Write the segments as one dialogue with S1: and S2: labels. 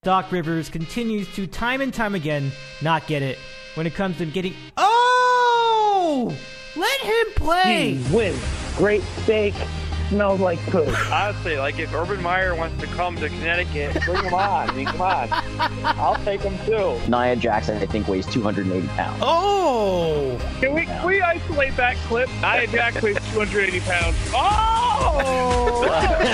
S1: Doc Rivers continues to time and time again not get it when it comes to getting... Oh! Let him play!
S2: He wins. Great steak. Smells like poop.
S3: Honestly, like if Urban Meyer wants to come to Connecticut,
S2: Bring him on. I mean, come on. I'll take him too.
S4: Nia Jackson, I think, weighs 280 pounds.
S1: Oh!
S3: can we isolate that clip? Nia Jax weighs 280 pounds. Oh!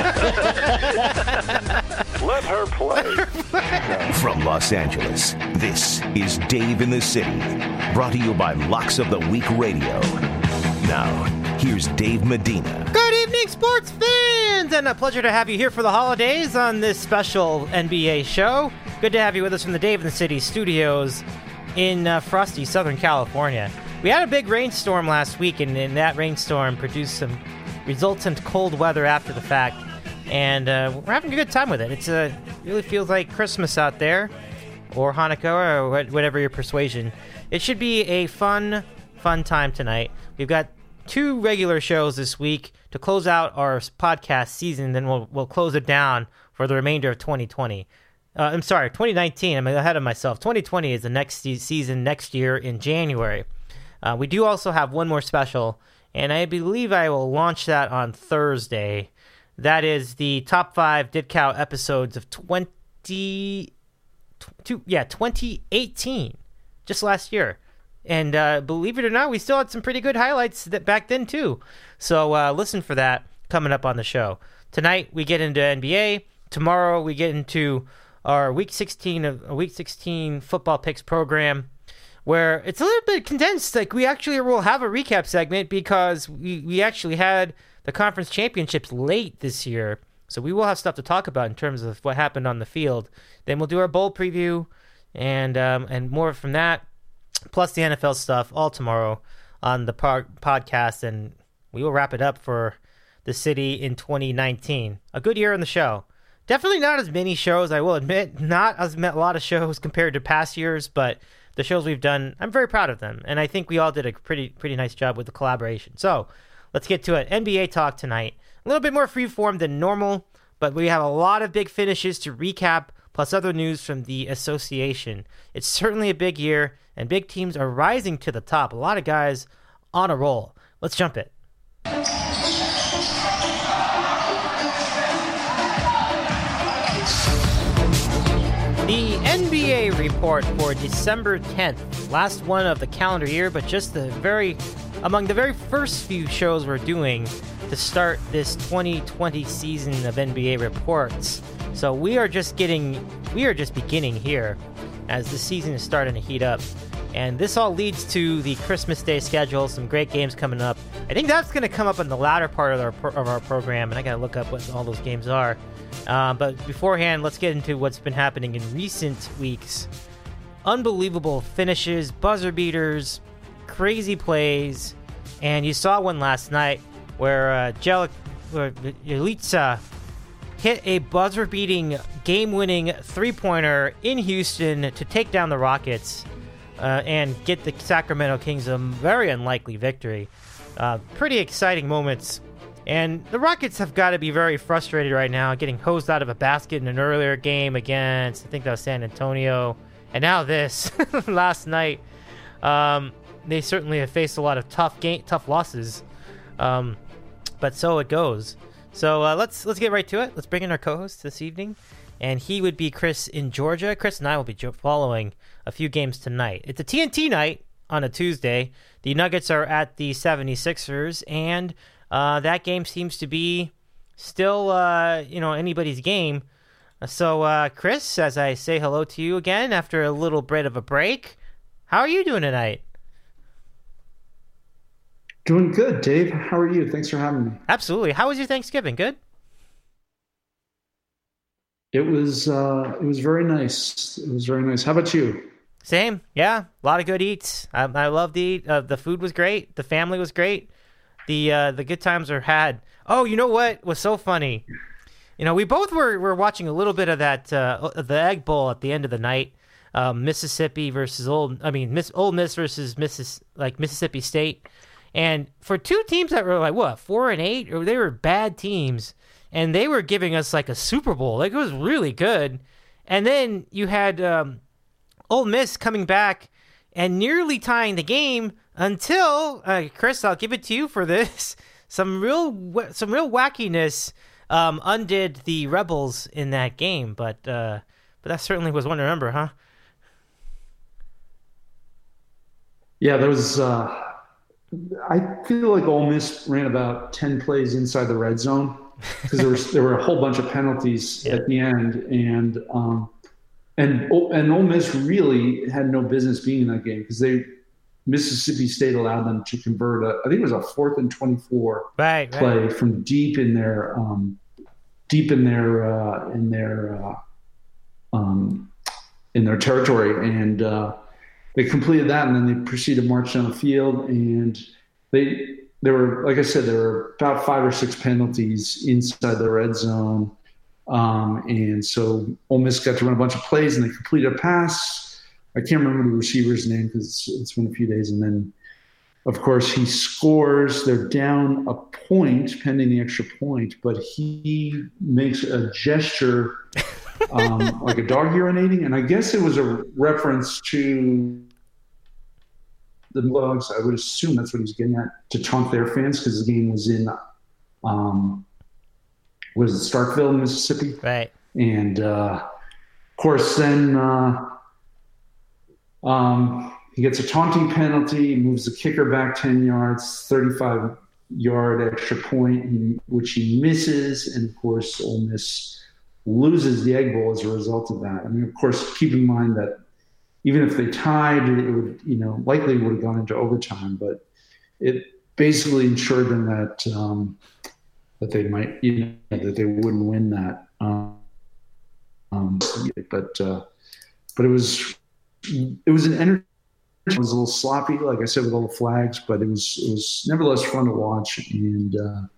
S5: Let her play. From Los Angeles, this is Dave in the City, brought to you by Locks of the Week Radio. Now, here's Dave Medina.
S1: Good evening, sports fans! And a pleasure to have you here for the holidays on this special NBA show. Good to have you with us from the Dave in the City studios in frosty Southern California. We had a big rainstorm last week, and that rainstorm produced some resultant cold weather after the fact. And we're having a good time with it. It really feels like Christmas out there, or Hanukkah, or whatever your persuasion. It should be a fun time tonight. We've got 2 regular shows this week to close out our podcast season. Then we'll close it down for the remainder of 2020. I'm sorry, 2019. I'm ahead of myself. 2020 is the next season next year in January. We do also have one more special, and I believe I will launch that on Thursday. That is the top 5 DidCow episodes of 2018, just last year. And believe it or not, we still had some pretty good highlights back then too. So listen for that coming up on the show. Tonight we get into NBA. Tomorrow we get into our Week 16 football picks program, where it's a little bit condensed. Like, we actually will have a recap segment because we actually had the conference championships late this year. So we will have stuff to talk about in terms of what happened on the field. Then we'll do our bowl preview and more from that, plus the NFL stuff, all tomorrow on the podcast. And we will wrap it up for the city in 2019. A good year on the show. Definitely not as many shows, I will admit. Not as a lot of shows compared to past years, but the shows we've done, I'm very proud of them. And I think we all did a pretty nice job with the collaboration. So let's get to it. NBA talk tonight. A little bit more freeform than normal, but we have a lot of big finishes to recap, plus other news from the association. It's certainly a big year, and big teams are rising to the top. A lot of guys on a roll. Let's jump it. The NBA report for December 10th, last one of the calendar year, but just among the very first few shows we're doing to start this 2020 season of NBA reports. So we are just beginning here as the season is starting to heat up. And this all leads to the Christmas Day schedule, some great games coming up. I think that's going to come up in the latter part of our program, and I got to look up what all those games are. But beforehand, let's get into what's been happening in recent weeks. Unbelievable finishes, buzzer beaters, crazy plays, and you saw one last night where Bjelica hit a buzzer-beating, game-winning three-pointer in Houston to take down the Rockets and get the Sacramento Kings a very unlikely victory. Pretty exciting moments. And the Rockets have got to be very frustrated right now, getting hosed out of a basket in an earlier game against, I think that was San Antonio. And now this, last night. They certainly have faced a lot of tough losses. But so it goes. So let's get right to it. Let's bring in our co-host this evening. And he would be Chris in Georgia. Chris and I will be following a few games tonight. It's a TNT night on a Tuesday. The Nuggets are at the 76ers, and that game seems to be still, anybody's game. So, Chris, as I say hello to you again after a little bit of a break, how are you doing tonight?
S6: Doing good, Dave. How are you? Thanks for having me.
S1: Absolutely. How was your Thanksgiving? Good?
S6: It was very nice. It was very nice. How about you?
S1: Same. Yeah. A lot of good eats. I love to eat. The food was great. The family was great. The good times are had. Oh, you know what was so funny? We both were watching a little bit of that the Egg Bowl at the end of the night. Mississippi versus Ole Miss versus Mississippi State. And for two teams that were 4-8, or they were bad teams, and they were giving us like a Super Bowl. Like, it was really good. And then you had Ole Miss coming back and nearly tying the game until Chris, I'll give it to you for this. Some real wackiness undid the Rebels in that game, but that certainly was one to remember, huh?
S6: Yeah, there was. I feel like Ole Miss ran about 10 plays inside the red zone because there were a whole bunch of penalties at the end, and Ole Miss really had no business being in that game because Mississippi State allowed them to convert I think it was a 4th and 24 play from deep in their territory, and they completed that, and then they proceeded to march down the field, and they were, like I said, there were about 5 or 6 penalties inside the red zone. And so Ole Miss got to run a bunch of plays, and they completed a pass. I can't remember the receiver's name because it's been a few days. And then, of course, he scores. They're down a point pending the extra point, but he makes a gesture like a dog urinating. And I guess it was a reference to the Bulldogs. I would assume that's what he was getting at, to taunt their fans because the game was in was it Starkville, Mississippi?
S1: Right.
S6: And of course, then he gets a taunting penalty, moves the kicker back 10 yards, 35-yard extra point, which he misses. And of course, Ole Miss loses the Egg Bowl as a result of that. I mean, of course, keep in mind that even if they tied, it would, likely would have gone into overtime, but it basically ensured them that that they might, that they wouldn't win that. But it was an entertaining. It was a little sloppy, like I said, with all the flags, but it was nevertheless fun to watch. And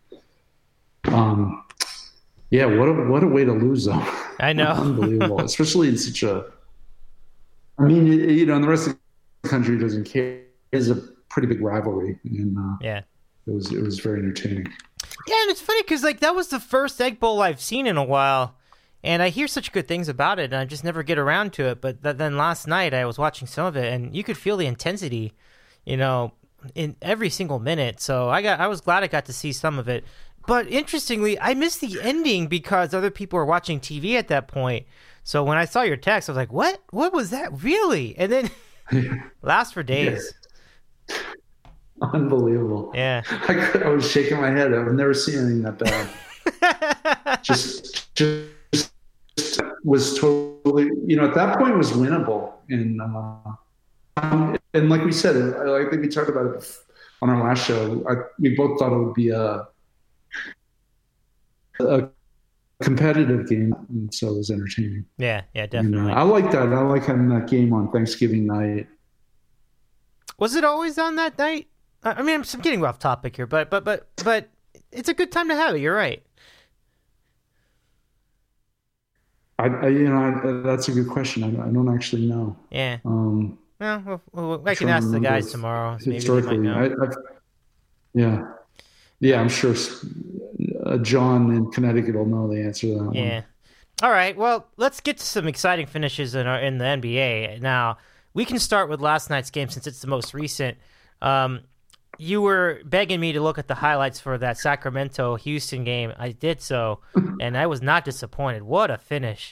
S6: what a way to lose, though.
S1: I know,
S6: unbelievable, especially in such a. I mean, and the rest of the country doesn't care. It's a pretty big rivalry, and it was very entertaining.
S1: Yeah, and it's funny because that was the first Egg Bowl I've seen in a while, and I hear such good things about it, and I just never get around to it. But then last night I was watching some of it, and you could feel the intensity, in every single minute. So I was glad I got to see some of it. But interestingly, I missed the ending because other people were watching TV at that point. So when I saw your text, I was like, "What? What was that? Really?" And then lasts for days.
S6: Yeah. Unbelievable.
S1: Yeah.
S6: I was shaking my head. I've never seen anything that bad. just was totally, at that point it was winnable. And like we said, I think we talked about it on our last show. We both thought it would be a competitive game, and so it was entertaining.
S1: Yeah, definitely.
S6: And, I like that. I like having that game on Thanksgiving night.
S1: Was it always on that night? I mean, I'm getting off topic here, but it's a good time to have it. You're right.
S6: That's a good question. I don't actually know.
S1: Yeah. Well, I can ask the guys tomorrow. Maybe they might know. Yeah. I'm sure John in Connecticut will know the answer to that one. Yeah. All right. Well, let's get to some exciting finishes in the NBA. Now, we can start with last night's game since it's the most recent. You were begging me to look at the highlights for that Sacramento-Houston game. I did so, and I was not disappointed. What a finish.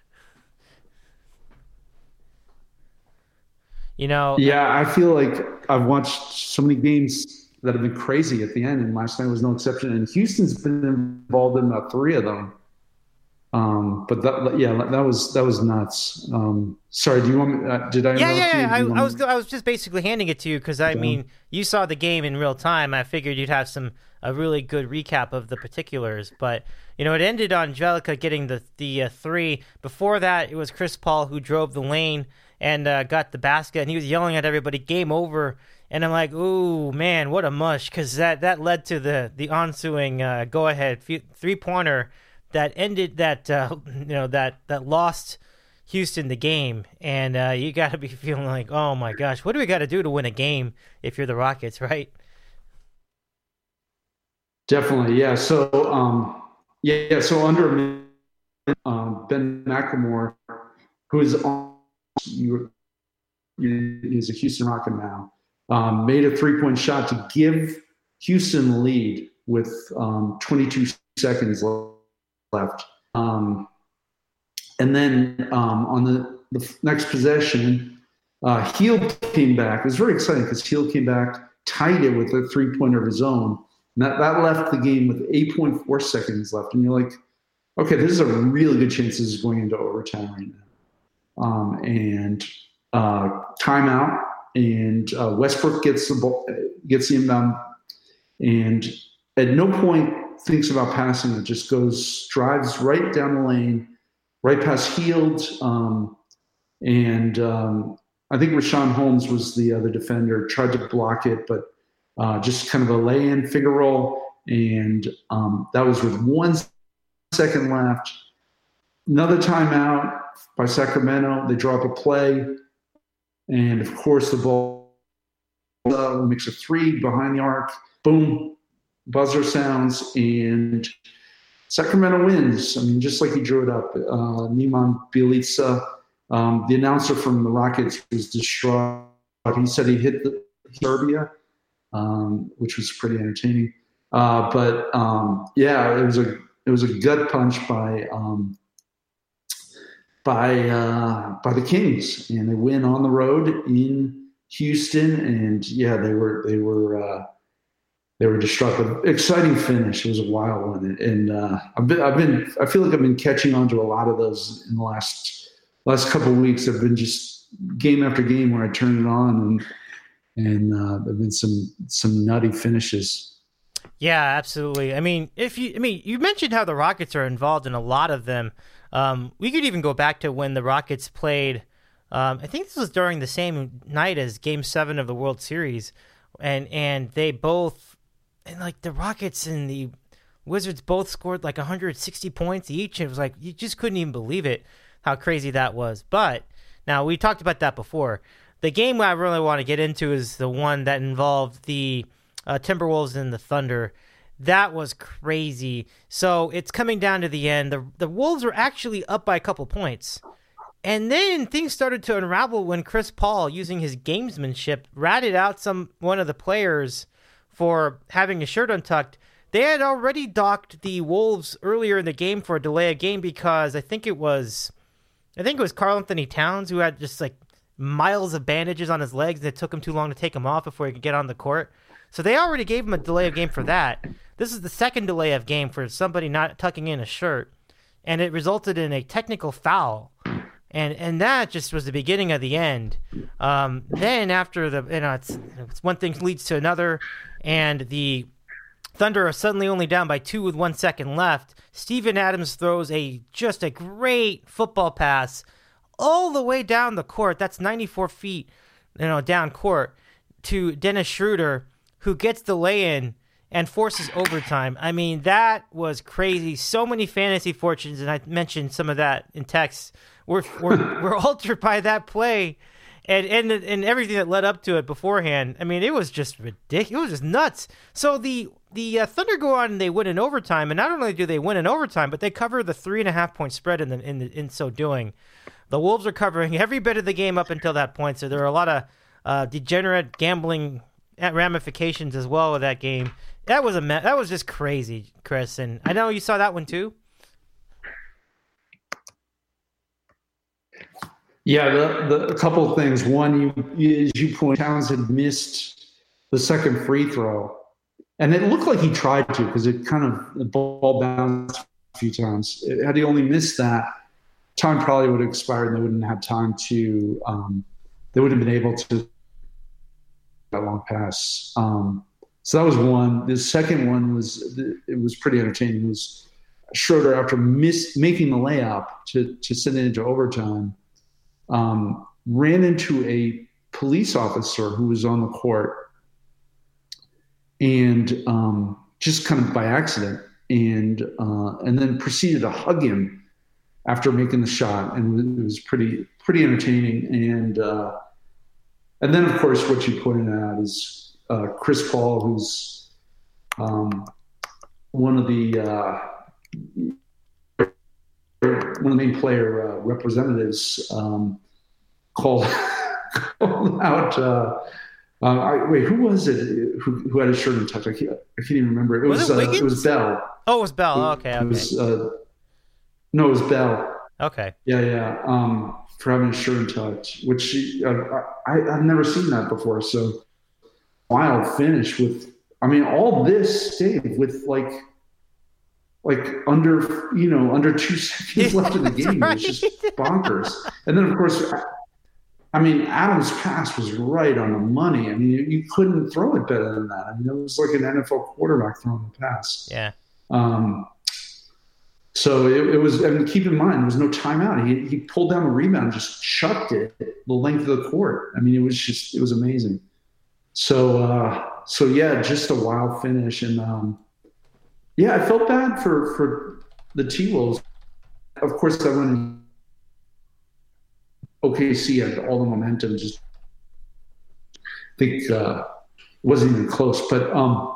S6: Yeah, I feel like I've watched so many games that have been crazy at the end, and last night was no exception. And Houston's been involved in about 3 of them. But that was nuts. Sorry, do you want me? Did I?
S1: Yeah. I was just basically handing it to you because I mean, you saw the game in real time. I figured you'd have a really good recap of the particulars. But it ended on Angelica getting the 3. Before that, it was Chris Paul who drove the lane and got the basket, and he was yelling at everybody, "Game over!" And I'm like, "Ooh, man, what a mush!" Because that led to the ensuing go-ahead 3-pointer. That ended that lost Houston the game, and you got to be feeling like, oh my gosh, what do we got to do to win a game if you're the Rockets, right?
S6: Definitely, yeah. So, so under Ben McLemore, who is on he's a Houston Rocket now, made a 3-point shot to give Houston the lead with 22 seconds left. And then on the next possession, Hield came back. It was very exciting because Hield came back, tied it with a 3-pointer of his own. And that left the game with 8.4 seconds left. And you're like, okay, this is a really good chance this is going into overtime right now. And timeout, and Westbrook gets the ball, gets the inbound, and at no point thinks about passing it. Just drives right down the lane, right past Hield, and I think Rashawn Holmes was the other defender. Tried to block it, but just kind of a lay-in figure roll, and that was with 1 second left. Another timeout by Sacramento. They draw up a play, and of course the ball makes a 3 behind the arc. Boom, buzzer sounds, and Sacramento wins. I mean, just like he drew it up. Nemanja Bjelica, the announcer from the Rockets, was distraught. He said he hit Serbia, which was pretty entertaining. But it was a gut punch by the Kings, and they win on the road in Houston. And yeah, they were distraught. But exciting finish. It was a wild one, and I feel like I've been catching on to a lot of those in the last couple of weeks. I've been just game after game where I turn it on, and there've been some nutty finishes.
S1: Yeah, absolutely. I mean, you mentioned how the Rockets are involved in a lot of them. We could even go back to when the Rockets played. I think this was during the same night as Game 7 of the World Series, and they both, and like the Rockets and the Wizards both scored like 160 points each. It was like you just couldn't even believe it, how crazy that was. But now we talked about that before. The game I really want to get into is the one that involved the Timberwolves and the Thunder. That was crazy. So it's coming down to the end. The Wolves were actually up by a couple points. And then things started to unravel when Chris Paul, using his gamesmanship, ratted out one of the players for having his shirt untucked. They had already docked the Wolves earlier in the game for a delay of game because I think it was Karl Anthony Towns who had just like miles of bandages on his legs, and it took him too long to take them off before he could get on the court. So they already gave him a delay of game for that. This is the second delay of game for somebody not tucking in a shirt, and it resulted in a technical foul. And that just was the beginning of the end. Then after it's one thing leads to another, and the Thunder are suddenly only down by 2 with 1 second left. Steven Adams throws just a great football pass all the way down the court. That's 94 feet, down court to Dennis Schroeder, who gets the lay-in and forces overtime. I mean, that was crazy. So many fantasy fortunes, and I mentioned some of that in text, were altered by that play and everything that led up to it beforehand. I mean, it was just ridiculous. It was just nuts. So the Thunder go on and they win in overtime, and not only do they win in overtime, but they cover the 3.5-point spread in so doing. The Wolves are covering every bit of the game up until that point, so there are a lot of degenerate gambling ramifications as well with that game. That was that was just crazy, Chris, and I know you saw that one too.
S6: Yeah, a couple of things. One, as you point, Towns had missed the second free throw, and it looked like he tried to because the ball bounced a few times. Had he only missed that, time probably would have expired, and they wouldn't have time to. They wouldn't have been able to that long pass. So that was one. The second one was pretty entertaining. It was Schroeder, after making the layup to send it into overtime, ran into a police officer who was on the court, and just kind of by accident, and then proceeded to hug him after making the shot, and it was pretty entertaining. And then, of course, what you pointed out is Chris Paul, who's one of the one of the main player representatives called out. Wait, who was it who had his shirt untucked? I can't even remember. It was Bell.
S1: Oh, it was Bell. Okay.
S6: No, it was Bell.
S1: Okay.
S6: Yeah. For having his shirt untucked, which I've never seen that before. So wild finish with. I mean, all this, Dave, with like under 2 seconds left in the game. Right. It was just bonkers. And then, of course, I mean, Adams' pass was right on the money. I mean, you couldn't throw it better than that. I mean, it was like an NFL quarterback throwing the pass.
S1: Yeah.
S6: So it was, I mean, keep in mind, there was no timeout. He pulled down the rebound, just chucked it the length of the court. I mean, it was amazing. So yeah, just a wild finish. And, I felt bad for the T-Wolves. Of course, I went in OKC had all the momentum. Just I think it wasn't even close. But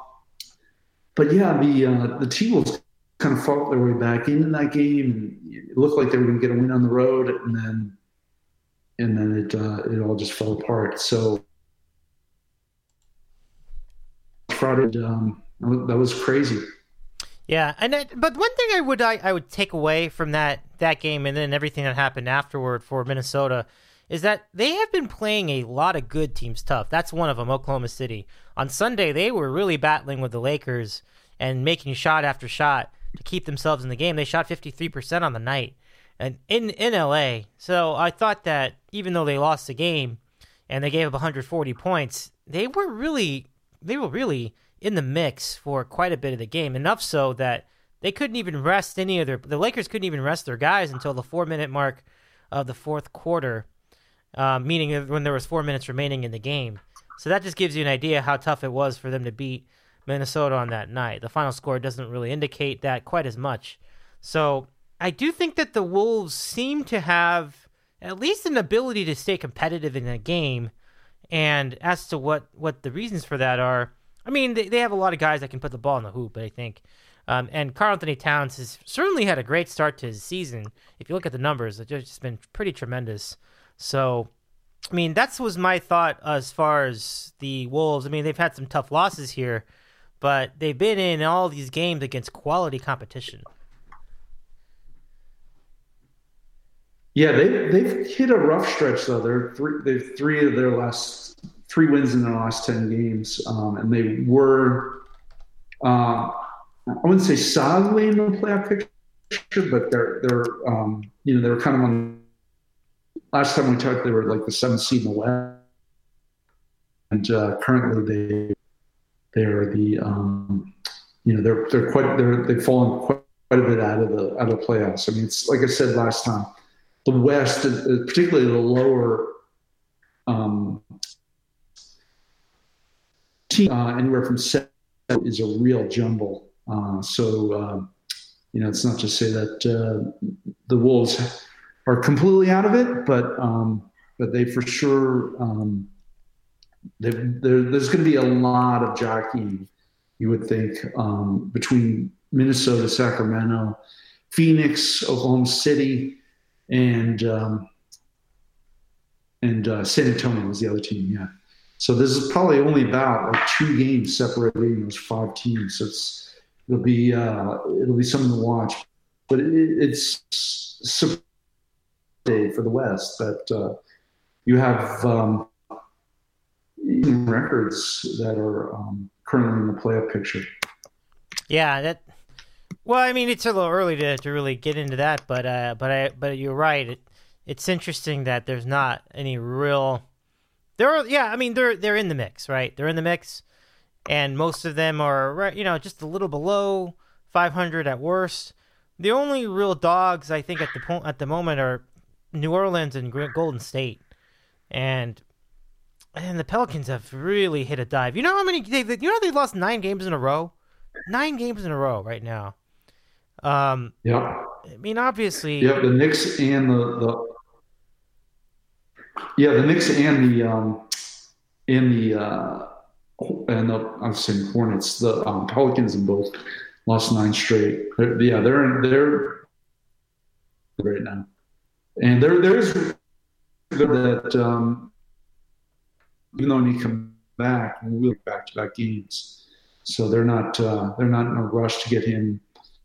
S6: yeah, the T-Wolves kind of fought their way back into that game, and it looked like they were going to get a win on the road, and then it all just fell apart. So Friday, that was crazy.
S1: Yeah, but one thing I would take away from that game and then everything that happened afterward for Minnesota is that they have been playing a lot of good teams tough. That's one of them, Oklahoma City. On Sunday, they were really battling with the Lakers and making shot after shot to keep themselves in the game. They shot 53% on the night and in LA. So I thought that even though they lost the game and they gave up 140 points, they were really in the mix for quite a bit of the game, enough so that they couldn't even rest the Lakers couldn't even rest their guys until the 4-minute mark of the fourth quarter, meaning when there was 4 minutes remaining in the game. So that just gives you an idea how tough it was for them to beat Minnesota on that night. The final score doesn't really indicate that quite as much. So I do think that the Wolves seem to have at least an ability to stay competitive in a game, and as to what the reasons for that are, I mean, they have a lot of guys that can put the ball in the hoop, I think. And Karl-Anthony Towns has certainly had a great start to his season. If you look at the numbers, it's just been pretty tremendous. So, I mean, that was my thought as far as the Wolves. I mean, they've had some tough losses here, but they've been in all these games against quality competition.
S6: Yeah, they've hit a rough stretch, though. They've 3 of their last 3 wins in their last 10 games, and they were, I wouldn't say solidly in the playoff picture, but they're they were kind of on. Last time we talked, they were like the 7th seed in the West, and currently they're the they've fallen quite a bit out of the playoffs. I mean, it's like I said last time, the West, particularly the lower. Anywhere from 7 is a real jumble. It's not to say that the Wolves are completely out of it, but they for sure there's going to be a lot of jockeying, you would think, between Minnesota, Sacramento, Phoenix, Oklahoma City, and San Antonio was the other team. Yeah. So this is probably only about 2 games separating those 5 teams. So it'll be something to watch, but it's for the West that you have records that are currently in the playoff picture.
S1: Yeah, well, I mean, it's a little early to really get into that, but you're right. It's interesting that there's not any real. They're in the mix, right? They're in the mix, and most of them are, just a little below 500 at worst. The only real dogs, I think, at the moment are New Orleans and Golden State, and the Pelicans have really hit a dive. You know how many? They've lost 9 games in a row. 9 games in a row right now.
S6: Yeah.
S1: I mean, obviously.
S6: Yeah, the Knicks and the Knicks and I was saying Hornets, the Pelicans, and both lost 9 straight. They're right now. And there is that even though when he comes back, we'll be back-to-back games, so they're not in a rush to get him.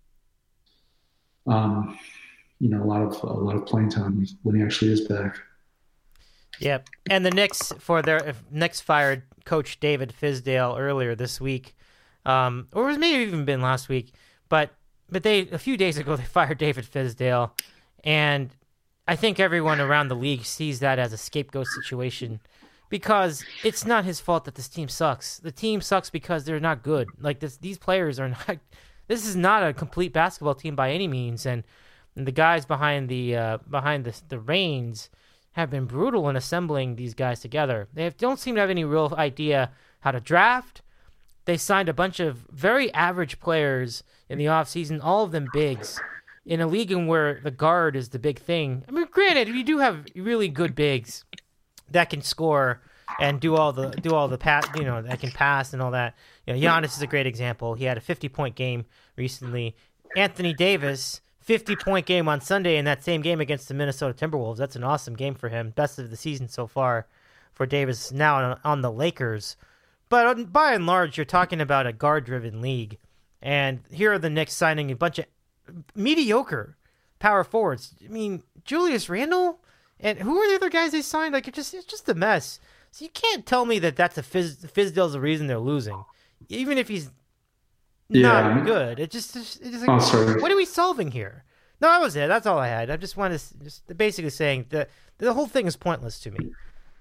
S6: A lot of playing time when he actually is back.
S1: Yep. And the Knicks, for their Knicks fired coach David Fizdale earlier this week, or it was maybe even been last week, but they a few days ago they fired David Fizdale, and I think everyone around the league sees that as a scapegoat situation because it's not his fault that this team sucks. The team sucks because they're not good. Like these players are not. This is not a complete basketball team by any means, and the guys behind the reins have been brutal in assembling these guys together. They don't seem to have any real idea how to draft. They signed a bunch of very average players in the offseason, all of them bigs, in a league in where the guard is the big thing. I mean, granted, you do have really good bigs that can score and do all the pass, that can pass and all that. Giannis is a great example. He had a 50-point game recently. Anthony Davis, 50-point game on Sunday in that same game against the Minnesota Timberwolves. That's an awesome game for him. Best of the season so far for Davis now on the Lakers. But by and large, you're talking about a guard-driven league. And here are the Knicks signing a bunch of mediocre power forwards. I mean, Julius Randle? And who are the other guys they signed? Like, it's just a mess. So you can't tell me that that's Fizdale's the reason they're losing. Even if he's not good. It's just like,
S6: sorry.
S1: What are we solving here? No, that was it. That's all I had. I just wanted to just basically saying that the whole thing is pointless to me.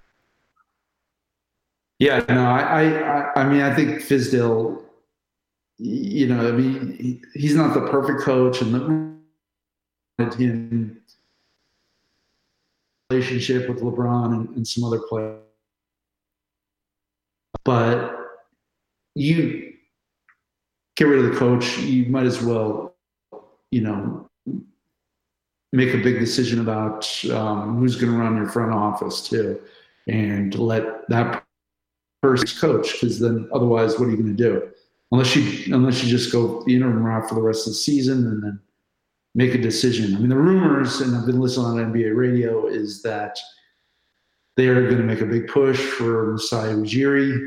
S6: Yeah, no, I mean, I think Fizdale, he's not the perfect coach, and the relationship with LeBron and some other players. But you get rid of the coach, you might as well, make a big decision about who's going to run your front office too, and let that person coach, because then otherwise, what are you going to do? Unless you just go the interim route for the rest of the season and then make a decision. I mean, the rumors, and I've been listening on NBA radio, is that they are going to make a big push for Masai Ujiri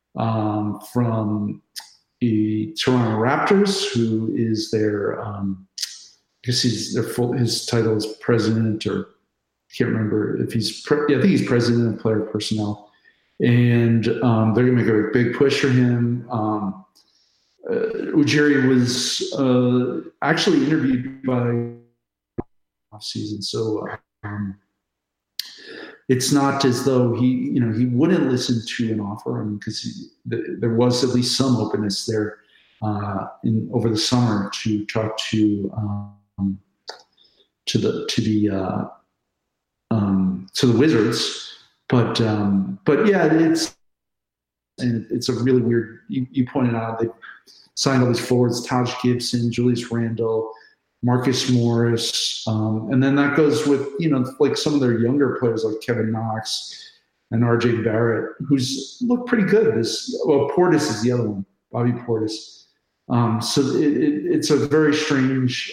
S6: from the Toronto Raptors, who is their, I guess his title is president, or I can't remember if he's, I think he's president of player personnel. And they're going to make a big push for him. Ujiri was actually interviewed by off-season, so it's not as though he wouldn't listen to an offer, because there was at least some openness there over the summer to talk to the Wizards. But yeah, it's a really weird. You pointed out they signed all these forwards: Taj Gibson, Julius Randle, Marcus Morris, and then that goes with like some of their younger players like Kevin Knox and R.J. Barrett, who's looked pretty good. Portis is the other one, Bobby Portis. So it's a very strange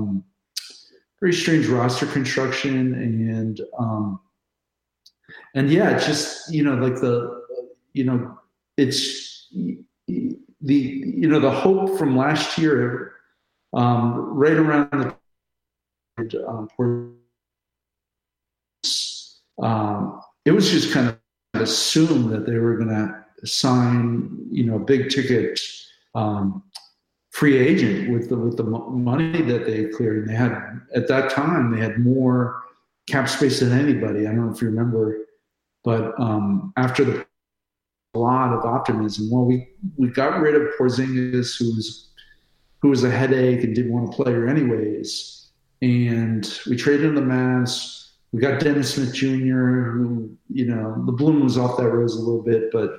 S6: roster construction, and yeah, it's just it's the hope from last year, right around it was just kind of assumed that they were going to sign a big ticket free agent with the money that they cleared. And they had, at that time, they had more cap space than anybody. I don't know if you remember. But after a lot of optimism, well, we got rid of Porzingis, who was a headache and didn't want to play her anyways, and we traded the Mavs. We got Dennis Smith Jr., who the bloom was off that rose a little bit, but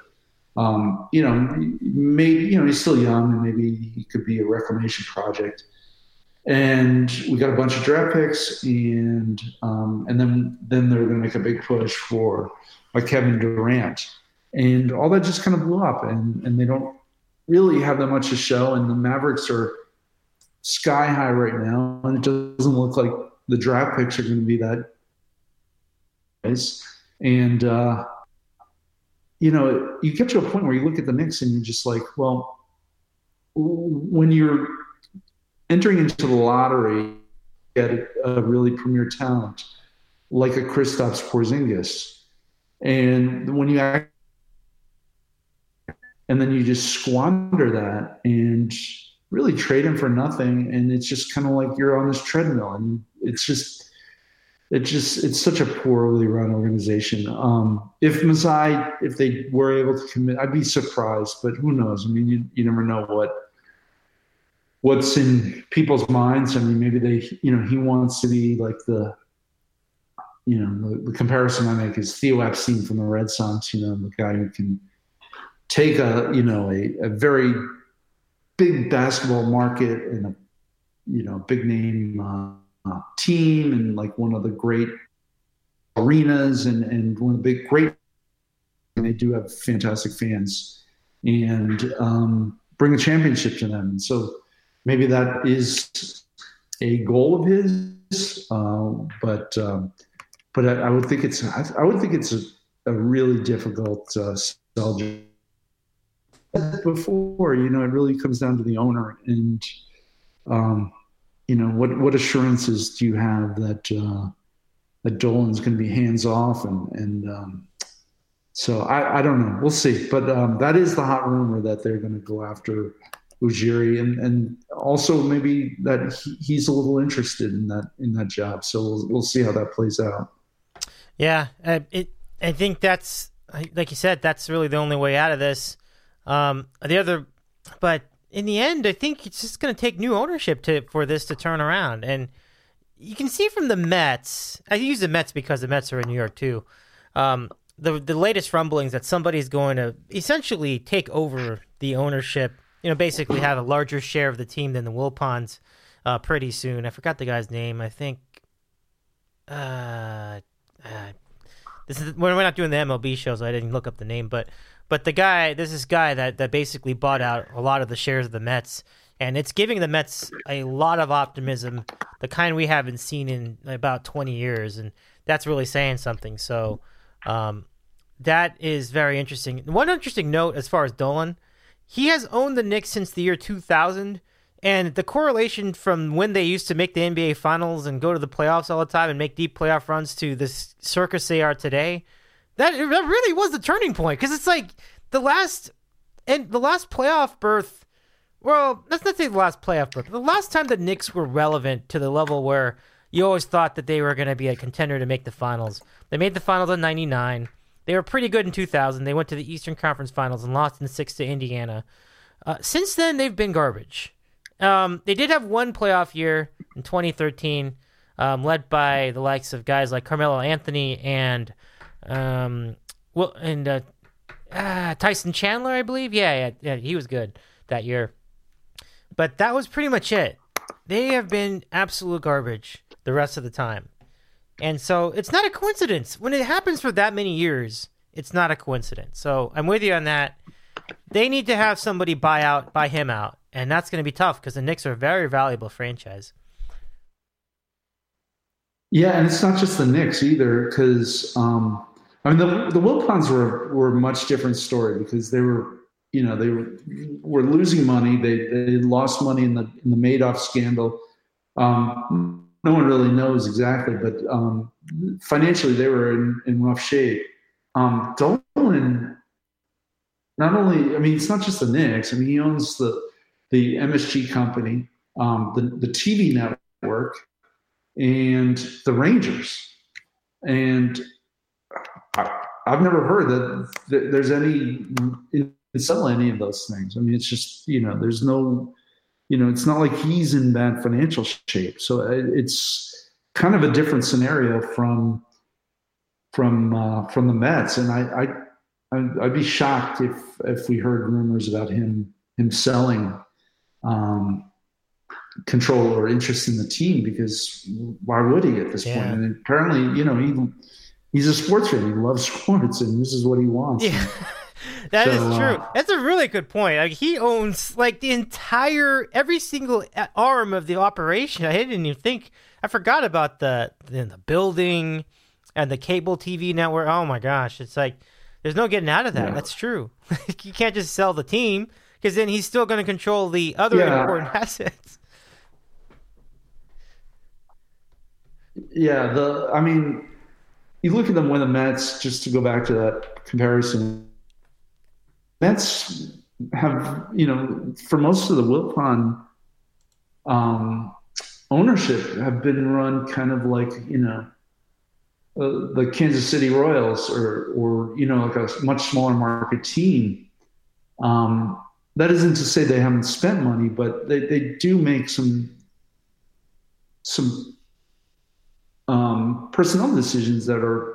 S6: maybe he's still young and maybe he could be a reclamation project. And we got a bunch of draft picks, and then they were going to make a big push for Kevin Durant, and all that just kind of blew up, and they don't really have that much to show. And the Mavericks are sky high right now, and it doesn't look like the draft picks are going to be that nice. And, you get to a point where you look at the Knicks and you're just like, well, when you're entering into the lottery, get a really premier talent like a Kristaps Porzingis, and when you act, and then you just squander that and really trade him for nothing, and it's just kind of like you're on this treadmill, and it's such a poorly run organization. If they were able to commit, I'd be surprised, but who knows? I mean, you never know what's in people's minds. I mean, maybe he wants to be like the comparison I make is Theo Epstein from the Red Sox, the guy who can take a very big basketball market and a big name team and like one of the great arenas and one of the great, and they do have fantastic fans, and bring a championship to them. And so maybe that is a goal of his, but I would think it's a really difficult sell. Before, it really comes down to the owner, and what assurances do you have that Dolan's going to be hands off, and so I don't know. We'll see, but that is the hot rumor that they're going to go after Ujiri, and also maybe that he's a little interested in that job. So we'll see how that plays out.
S1: Yeah, I think that's, like you said, that's really the only way out of this. But in the end, I think it's just going to take new ownership for this to turn around. And you can see from the Mets, I use the Mets because the Mets are in New York too. The latest rumblings that somebody's going to essentially take over the ownership, basically have a larger share of the team than the Wilpons pretty soon. I forgot the guy's name. I think we're not doing the MLB show, so I didn't look up the name, but this guy that basically bought out a lot of the shares of the Mets, and it's giving the Mets a lot of optimism, the kind we haven't seen in about 20 years, and that's really saying something. So that is very interesting. One interesting note as far as Dolan, he has owned the Knicks since the year 2000, and the correlation from when they used to make the NBA Finals and go to the playoffs all the time and make deep playoff runs to this circus they are today, that really was the turning point. Because it's like the last playoff berth. Well, let's not say the last playoff berth. The last time the Knicks were relevant to the level where you always thought that they were going to be a contender to make the finals. They made the finals in '99. They were pretty good in 2000. They went to the Eastern Conference Finals and lost in 6 to Indiana. Since then, they've been garbage. They did have one playoff year in 2013, led by the likes of guys like Carmelo Anthony and Tyson Chandler, I believe. Yeah, he was good that year. But that was pretty much it. They have been absolute garbage the rest of the time. And so it's not a coincidence. When it happens for that many years, it's not a coincidence. So I'm with you on that. They need to have somebody buy him out. And that's going to be tough because the Knicks are a very valuable franchise.
S6: Yeah, and it's not just the Knicks either, because the Wilpons were a much different story because they were losing money. They lost money in the Madoff scandal. No one really knows exactly, but financially they were in rough shape. Dolan, not only, it's not just the Knicks. He owns the MSG company, the TV network, and the Rangers. And I've never heard that there's any sell any of those things. It's just, there's no, it's not like he's in bad financial shape. So it's kind of a different scenario from the Mets. And I'd be shocked if we heard rumors about him selling control or interest in the team, because why would he at this point? And apparently, he's a sports fan. He loves sports, and this is what he wants.
S1: Yeah. That is true. That's a really good point. Like, he owns like every single arm of the operation. I didn't even think. I forgot about the building and the cable TV network. Oh my gosh, it's like there's no getting out of that. Yeah. That's true. You can't just sell the team because then he's still going to control the other important assets.
S6: Yeah, you look at them when the Mets, just to go back to that comparison, Mets have, for most of the Wilpon ownership have been run kind of like, the Kansas City Royals or like a much smaller market team. That isn't to say they haven't spent money, but they do make some personnel decisions that are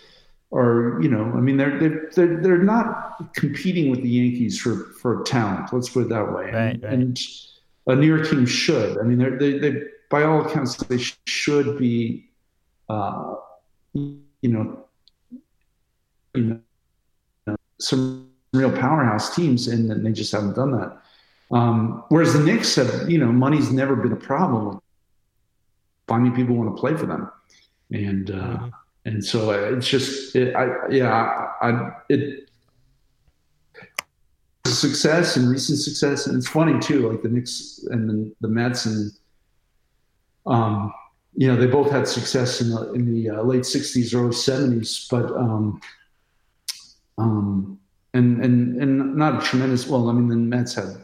S6: they're not competing with the Yankees for talent. Let's put it that way.
S1: Right.
S6: And a New York team should. I mean, they by all accounts they should be, some real powerhouse teams, and they just haven't done that. Whereas the Knicks have, money's never been a problem. Finding people want to play for them, and so it's just success and recent success, and it's funny too. Like the Knicks and the Mets, and they both had success in the late '60s, early '70s, but and not a tremendous. Well, I mean, the Mets had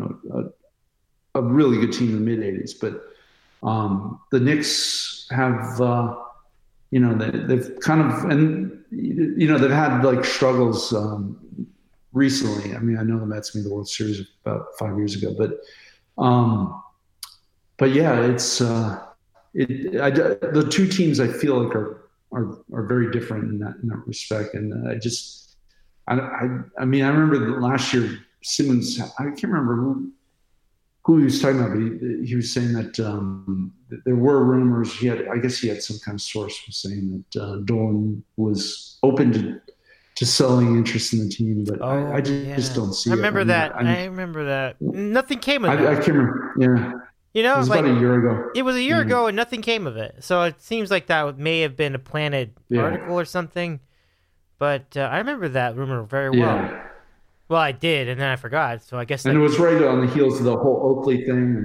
S6: a really good team in the mid '80s, but. The Knicks have, they've kind of, and, they've had like struggles recently. I mean, I know the Mets made the World Series about 5 years ago, but yeah, it's, the two teams I feel like are very different in that respect. And I remember last year, Simmons, I can't remember who he was talking about, but he was saying that there were rumors. I guess he had some kind of source was saying that Dolan was open to selling interest in the team, but I just don't see it.
S1: I remember that. Nothing came of it.
S6: I can't remember. Yeah.
S1: It was
S6: about a year ago.
S1: It was a year ago, and nothing came of it. So it seems like that may have been a planted article or something. But I remember that rumor very well.
S6: Yeah.
S1: Well, I did, and then I forgot. So I guess.
S6: And it was right on the heels of the whole Oakley thing.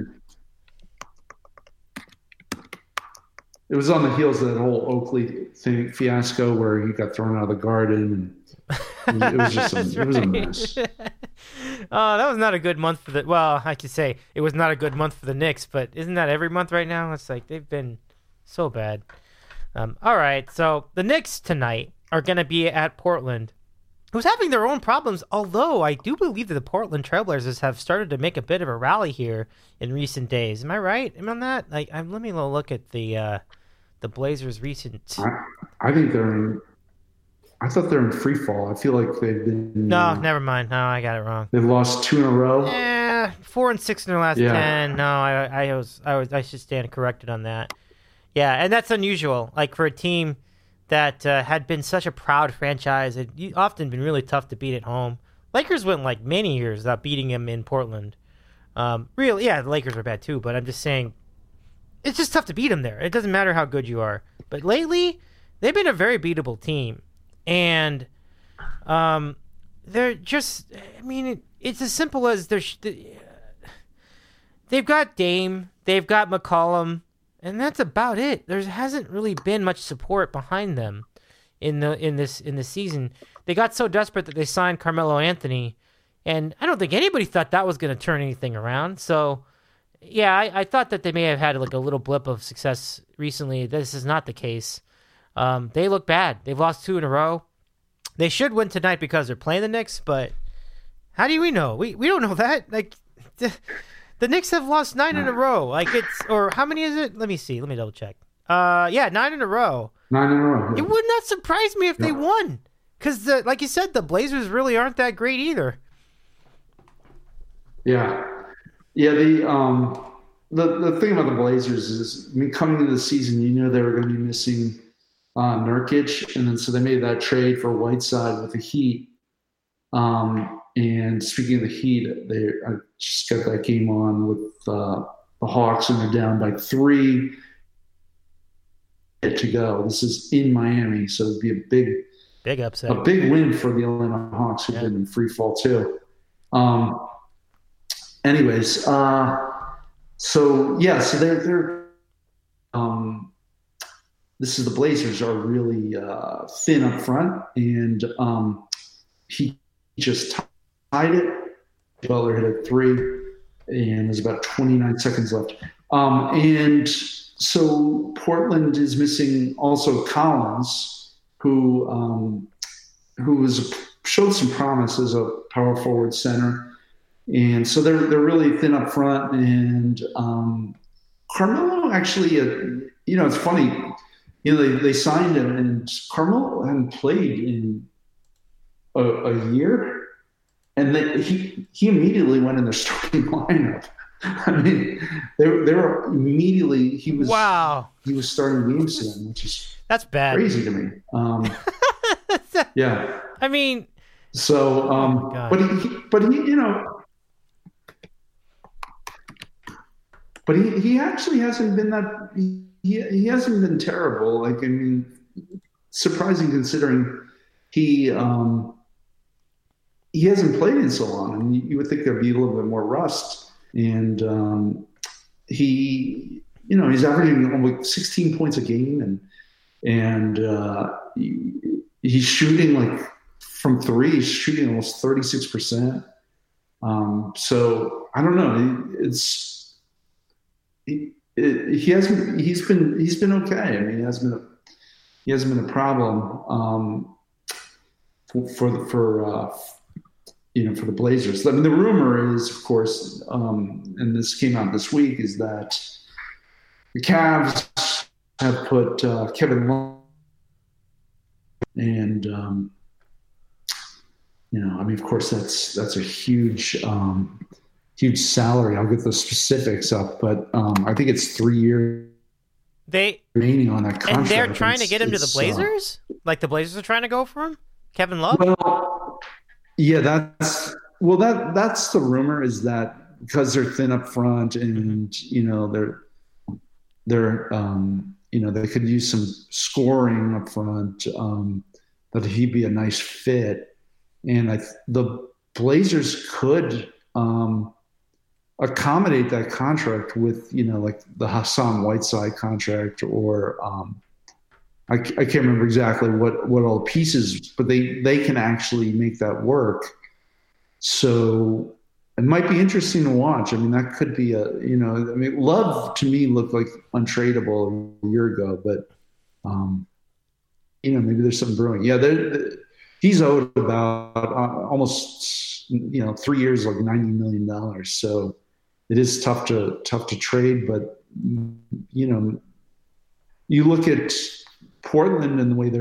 S6: It was on the heels of that whole Oakley thing fiasco where he got thrown out of the Garden, and it was just it was a mess.
S1: That was not a good month for the. Well, I could say it was not a good month for the Knicks, but isn't that every month right now? It's like they've been so bad. All right, so the Knicks tonight are going to be at Portland, who's having their own problems, although I do believe that the Portland Trailblazers have started to make a bit of a rally here in recent days. Am I right? Am I on that? Let me look at the Blazers' recent...
S6: I think I thought they're in free fall. I feel like they've been...
S1: No, never mind. No, I got it wrong.
S6: They've lost 2 in a row?
S1: 4-6 in their last 10. No, I should stand corrected on that. Yeah, and that's unusual. Like, for a team that had been such a proud franchise. It often been really tough to beat at home. Lakers went like many years without beating them in Portland. The Lakers are bad too, but I'm just saying it's just tough to beat them there. It doesn't matter how good you are. But lately, they've been a very beatable team. And they're just, it's as simple as they've got Dame, they've got McCollum, and that's about it. There hasn't really been much support behind them in this season. They got so desperate that they signed Carmelo Anthony, and I don't think anybody thought that was going to turn anything around. So, yeah, I thought that they may have had like a little blip of success recently. This is not the case. They look bad. They've lost 2 in a row. They should win tonight because they're playing the Knicks, but how do we know? We don't know that. Like the Knicks have lost 9 in a row. Or how many is it? Let me see. Let me double check. 9 in a row.
S6: 9 in a row.
S1: It would not surprise me if they won. Because, like you said, the Blazers really aren't that great either.
S6: Yeah. Yeah, the thing about the Blazers is, coming into the season, they were going to be missing Nurkic, and then so they made that trade for Whiteside with the Heat. And speaking of the Heat, I just got that game on with the Hawks, and they're down by 3 to go. This is in Miami, so it'd be a big
S1: upset,
S6: a big win for the Atlanta Hawks, who've been in free fall too. Anyways, so they're this is the Blazers are really thin up front, and he just tied it. Butler hit a 3, and there's about 29 seconds left. And so Portland is missing also Collins, who showed some promise as a power forward center. And so they're really thin up front. And Carmelo actually, it's funny. They signed him, and Carmelo hadn't played in a year, and then he immediately went in their starting lineup. I mean, they were immediately he was starting games to them, which is
S1: that's bad,
S6: crazy to me. Yeah,
S1: I mean,
S6: so but he actually hasn't been that. He hasn't been terrible. Like, I mean, surprising considering he hasn't played in so long, and you would think there'd be a little bit more rust. And he's averaging almost 16 points a game, and he's shooting like from 3. He's shooting almost 36%. So I don't know. He's been okay. I mean, he hasn't been a problem for the Blazers. I mean, the rumor is, of course, and this came out this week, is that the Cavs have put Kevin Love, and I mean, of course, that's a huge salary. I'll get the specifics up, but I think it's 3 years remaining on that contract.
S1: And they're trying to get him to the Blazers? Like the Blazers are trying to go for him? Kevin Love?
S6: Well, yeah, that's the rumor, is that because they're thin up front, and they're they could use some scoring up front, that he'd be a nice fit. And the Blazers could accommodate that contract with, like the Hassan Whiteside contract, or I can't remember exactly what all the pieces, but they can actually make that work. So it might be interesting to watch. I mean, that could be Love to me looked like untradeable a year ago, but maybe there's something brewing. Yeah, he's owed about almost 3 years, like $90 million. So it is tough to trade, but you look at Portland and the way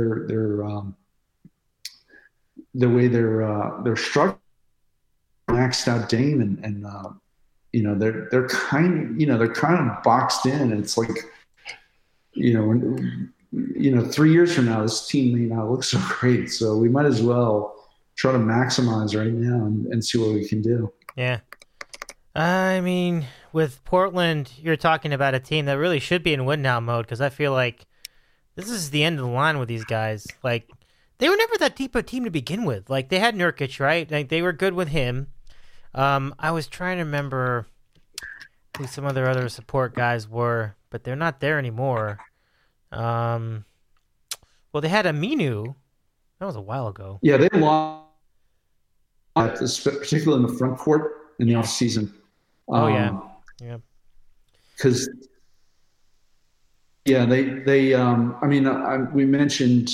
S6: they're structured, maxed out Dame, and they're kind of boxed in. It's like 3 years from now, this team may not look so great. So we might as well try to maximize right now and see what we can do.
S1: Yeah. I mean, with Portland, you're talking about a team that really should be in win now mode, because I feel like this is the end of the line with these guys. Like, they were never that deep a team to begin with. Like, they had Nurkic, right? Like, they were good with him. I was trying to remember who some of their other support guys were, but they're not there anymore. Well, they had Aminu. That was a while ago.
S6: Yeah, they lost, particularly in the front court in the offseason.
S1: Yeah.
S6: Because they we mentioned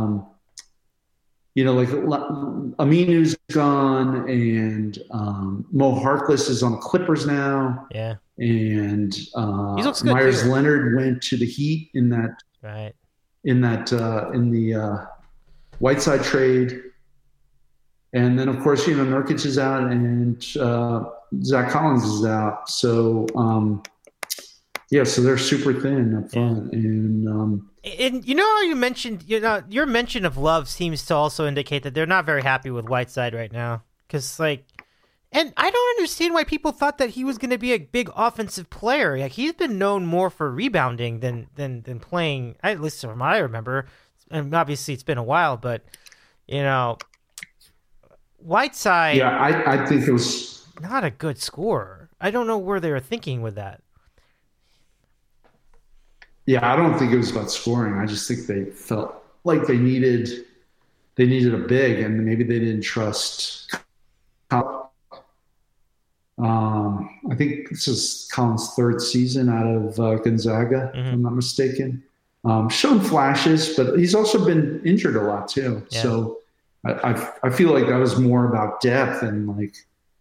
S6: like Aminu's gone, and Mo Harkless is on the Clippers now.
S1: Yeah.
S6: And
S1: he looks good
S6: Myers
S1: too.
S6: Leonard went to the Heat in that in the Whiteside trade. And then, of course, Nurkic is out, and Zach Collins is out. So, Yeah, so they're super thin up front, and
S1: you know how you mentioned, your mention of Love seems to also indicate that they're not very happy with Whiteside right now, because and I don't understand why people thought that he was going to be a big offensive player. Like, he's been known more for rebounding than playing, at least from what I remember. And obviously, it's been a while, but Whiteside.
S6: Yeah, I think it was
S1: not a good scorer. I don't know where they were thinking with that.
S6: Yeah, I don't think it was about scoring. I just think they felt like they needed a big, and maybe they didn't trust. I think this is Colin's third season out of Gonzaga, if I'm not mistaken. Shown flashes, but he's also been injured a lot too. Yeah. So I feel like that was more about depth and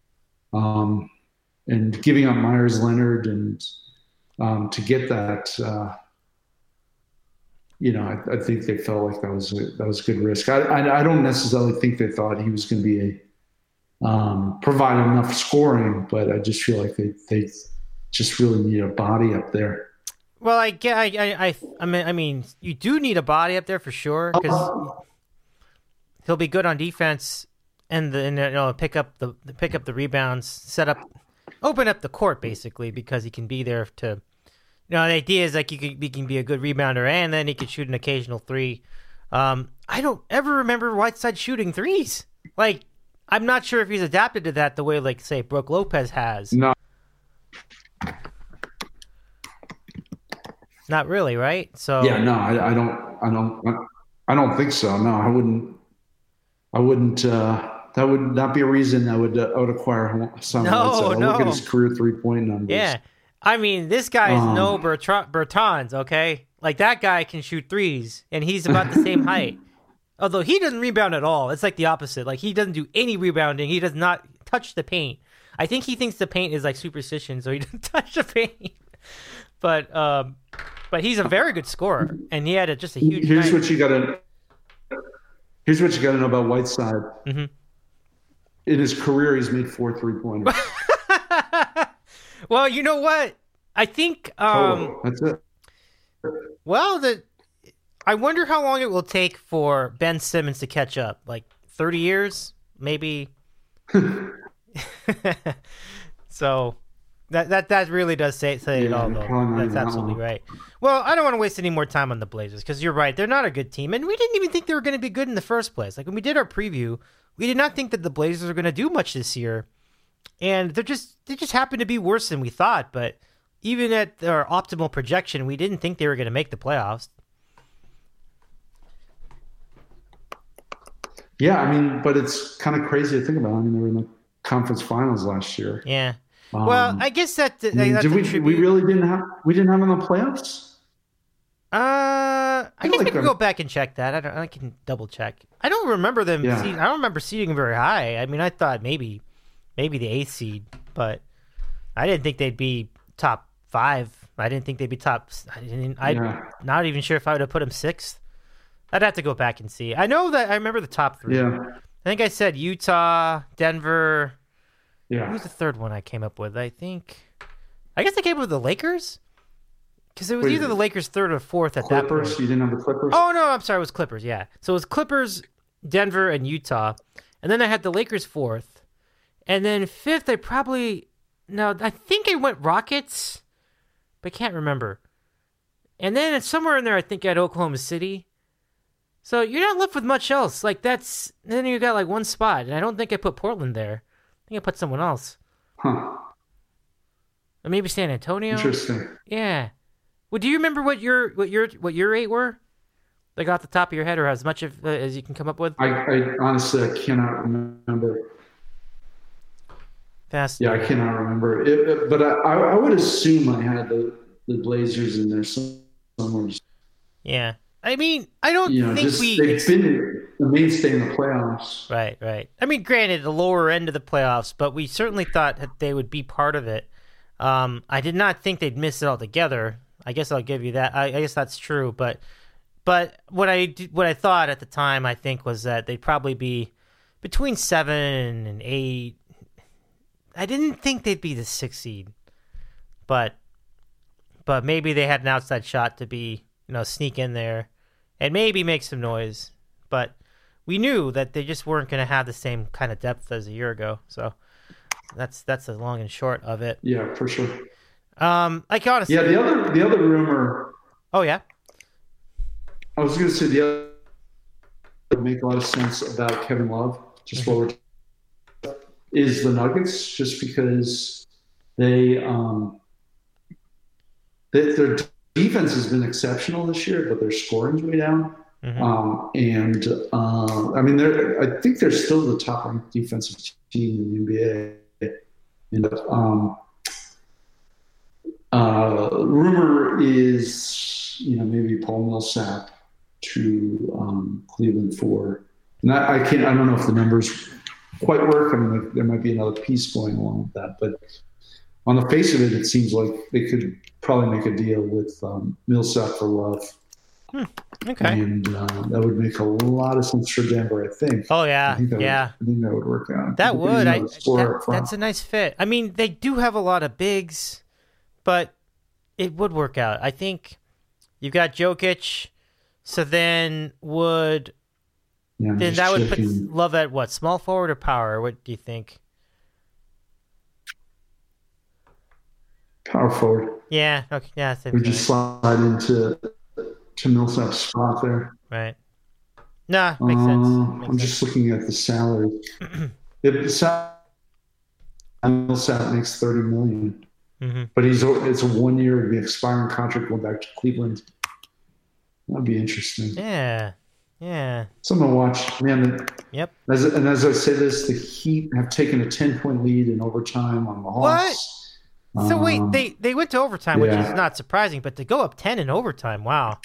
S6: and giving up Myers Leonard and to get that. I think they felt like that was a good risk. I don't necessarily think they thought he was going to be provide enough scoring, but I just feel like they just really need a body up there.
S1: Well, I mean, you do need a body up there for sure, because he'll be good on defense and pick up the rebounds, open up the court basically, because he can be there to. The idea is like he can be a good rebounder, and then he can shoot an occasional three. I don't ever remember Whiteside shooting threes. Like, I'm not sure if he's adapted to that the way, like, say, Brook Lopez has.
S6: No.
S1: Not really, right? So
S6: yeah, no, I don't think so. No, I wouldn't. That would not be a reason I would acquire someone.
S1: No.
S6: Look at his career 3-point numbers.
S1: Yeah. I mean, this guy's no Bertans, okay? Like, that guy can shoot threes, and he's about the same height. Although he doesn't rebound at all. It's like the opposite. Like, he doesn't do any rebounding. He does not touch the paint. I think he thinks the paint is like superstition, so he doesn't touch the paint. But he's a very good scorer, and he had just a huge
S6: Here's
S1: night.
S6: what you got to know about Whiteside. Mm-hmm. In his career, he's made 4 3-pointers.
S1: Well, you know what? I think
S6: that's it.
S1: Well, I wonder how long it will take for Ben Simmons to catch up. Like 30 years, maybe. So that really does say it all, though. That's absolutely right. Well, I don't want to waste any more time on the Blazers, because you're right. They're not a good team, and we didn't even think they were going to be good in the first place. Like, when we did our preview, we did not think that the Blazers were going to do much this year. And they just happened to be worse than we thought. But even at their optimal projection, we didn't think they were going to make the playoffs.
S6: Yeah, I mean, but it's kind of crazy to think about. I mean, they were in the conference finals last year.
S1: Yeah. Well, I guess that's
S6: we really didn't have them in the playoffs.
S1: I guess we can go back and check that. I can double check. I don't remember them.
S6: Yeah.
S1: I don't remember seeding very high. I mean, I thought maybe the 8th seed, but I didn't think they'd be top 5. I didn't think they'd be top. Not even sure if I would have put them 6th. I'd have to go back and see. I know that I remember the top 3.
S6: Yeah.
S1: I think I said Utah, Denver.
S6: Yeah.
S1: Who was the third one I came up with? I guess I came up with the Lakers, because it was either the Lakers 3rd or 4th at that point.
S6: You didn't have the Clippers?
S1: Oh no, I'm sorry, it was Clippers. Yeah, so it was Clippers, Denver, and Utah, and then I had the Lakers 4th. And then 5th, I think I went Rockets, but I can't remember. And then somewhere in there, I think I had Oklahoma City. So you're not left with much else. Like, then you got like one spot, and I don't think I put Portland there. I think I put someone else.
S6: Huh.
S1: Or maybe San Antonio.
S6: Interesting.
S1: Yeah. Well, do you remember what your 8 were? Like, off the top of your head, or as much as you can come up with?
S6: I honestly cannot remember.
S1: Fascinating.
S6: Yeah, I cannot remember. But I would assume I had the Blazers in there somewhere.
S1: Yeah. I mean, I don't think
S6: they've been the mainstay in the playoffs.
S1: Right. I mean, granted, the lower end of the playoffs, but we certainly thought that they would be part of it. I did not think they'd miss it altogether. I guess I'll give you that. I guess that's true. But what I thought at the time, I think, was that they'd probably be between 7 and 8. I didn't think they'd be the 6th seed, but but maybe they had an outside shot to be, sneak in there and maybe make some noise. But we knew that they just weren't going to have the same kind of depth as a year ago. So that's the long and short of it.
S6: Yeah, for sure.
S1: Honestly.
S6: Yeah, the other rumor.
S1: Oh yeah.
S6: I was going to say the other would make a lot of sense about Kevin Love. Just what we're is the Nuggets, just because their defense has been exceptional this year, but their scoring's way down. Mm-hmm. I think they're still the top ranked defensive team in the NBA. And rumor is, maybe Paul Millsap to Cleveland for, and I don't know if the numbers quite work. I mean, there might be another piece going along with that, but on the face of it, it seems like they could probably make a deal with Millsap for Love.
S1: Okay.
S6: And that would make a lot of sense for Denver, I think.
S1: Oh, yeah.
S6: I think that would work out.
S1: That would. That's a nice fit. I mean, they do have a lot of bigs, but it would work out. I think you've got Jokic, so then would...
S6: Yeah,
S1: then that would put Love at what? Small forward or power? What do you think?
S6: Power forward.
S1: Yeah. Okay. Yeah.
S6: We just slide into Millsap's spot there.
S1: Right. Nah, makes sense.
S6: I'm just looking at the salary. If Millsap makes $30 million, but it's a 1 year to be expiring contract going back to Cleveland. That'd be interesting.
S1: Yeah.
S6: Something to watch, man.
S1: Yep.
S6: As I say this, the Heat have taken a 10-point lead in overtime on the Hawks.
S1: What? So wait, they went to overtime, which is not surprising, but to go up 10 in overtime, wow.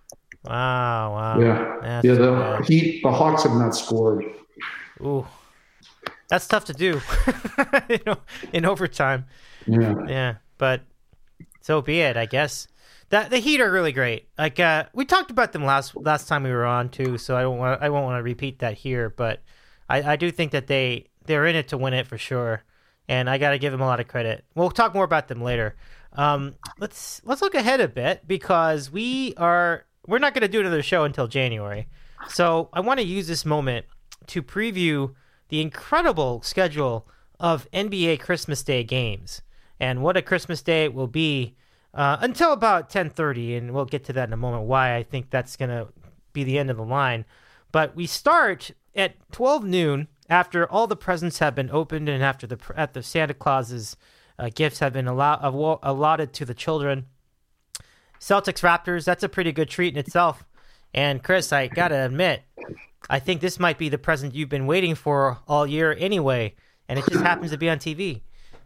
S6: Yeah. The Hawks have not scored.
S1: Ooh, that's tough to do, in overtime. Yeah, but so be it, I guess. The Heat are really great. Like we talked about them last time we were on too, so I won't want to repeat that here. But I do think that they're in it to win it for sure, and I got to give them a lot of credit. We'll talk more about them later. Let's look ahead a bit because we're not going to do another show until January, so I want to use this moment to preview the incredible schedule of NBA Christmas Day games and what a Christmas Day it will be. Until about 10:30, and we'll get to that in a moment, why I think that's going to be the end of the line. But we start at 12 noon after all the presents have been opened and after the Santa Claus's gifts have been allotted to the children. Celtics Raptors, that's a pretty good treat in itself. And Chris, I got to admit, I think this might be the present you've been waiting for all year anyway, and it just happens to be on TV.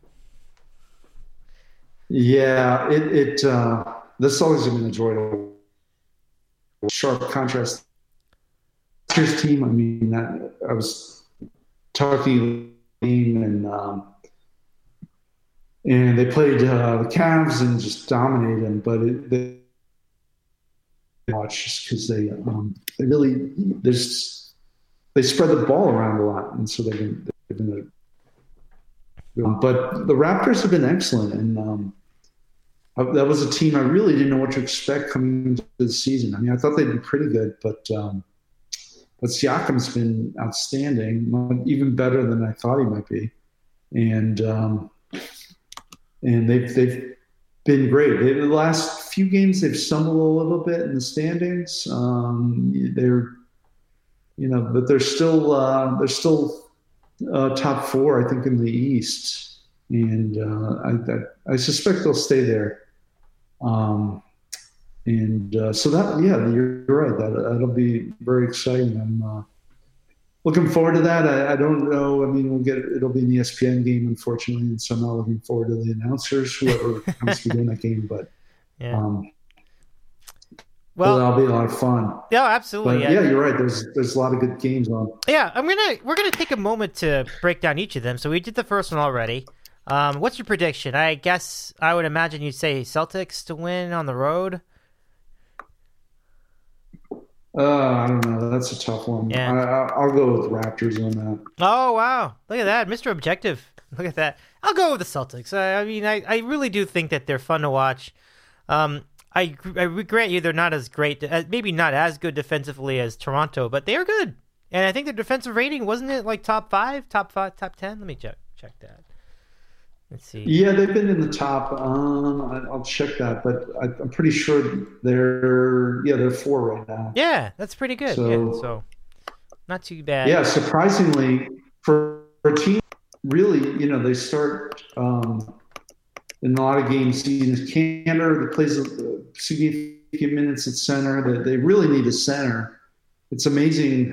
S6: Yeah, this always been enjoyable. Sharp contrast. Here's team. I mean, I was talking and they played the Cavs and just dominated them, but they watch just because they really they spread the ball around a lot, and so they've been but the Raptors have been excellent, and that was a team I really didn't know what to expect coming into the season. I mean, I thought they'd be pretty good, but Siakam's been outstanding, even better than I thought he might be, and they've been great. The last few games they've stumbled a little bit in the standings. But they're still top four, I think, in the East, and I suspect they'll stay there. So that, you're right. That'll be very exciting. I'm looking forward to that. I don't know. I mean, it'll be an ESPN game, unfortunately, and so I'm not looking forward to the announcers, whoever comes to be in that game. But well, that'll be a lot of fun.
S1: Yeah, absolutely.
S6: But, you're right. There's a lot of good games on.
S1: Yeah, we're gonna take a moment to break down each of them. So we did the first one already. What's your prediction? I guess I would imagine you'd say Celtics to win on the road.
S6: I don't know. That's a tough one. Yeah. I'll go with Raptors on that.
S1: Oh, wow. Look at that. Mr. Objective. Look at that. I'll go with the Celtics. I mean, I really do think that they're fun to watch. I grant you they're not as great, maybe not as good defensively as Toronto, but they are good. And I think their defensive rating, wasn't it like top 5, top 10? Let me check that. Let's see.
S6: Yeah, they've been in the top. I'll check that, but I'm pretty sure they're 4 right now.
S1: Yeah, that's pretty good. So not too bad.
S6: Yeah, surprisingly for a team, really, they start in a lot of games. Cantor that plays significant minutes at center. They really need a center. It's amazing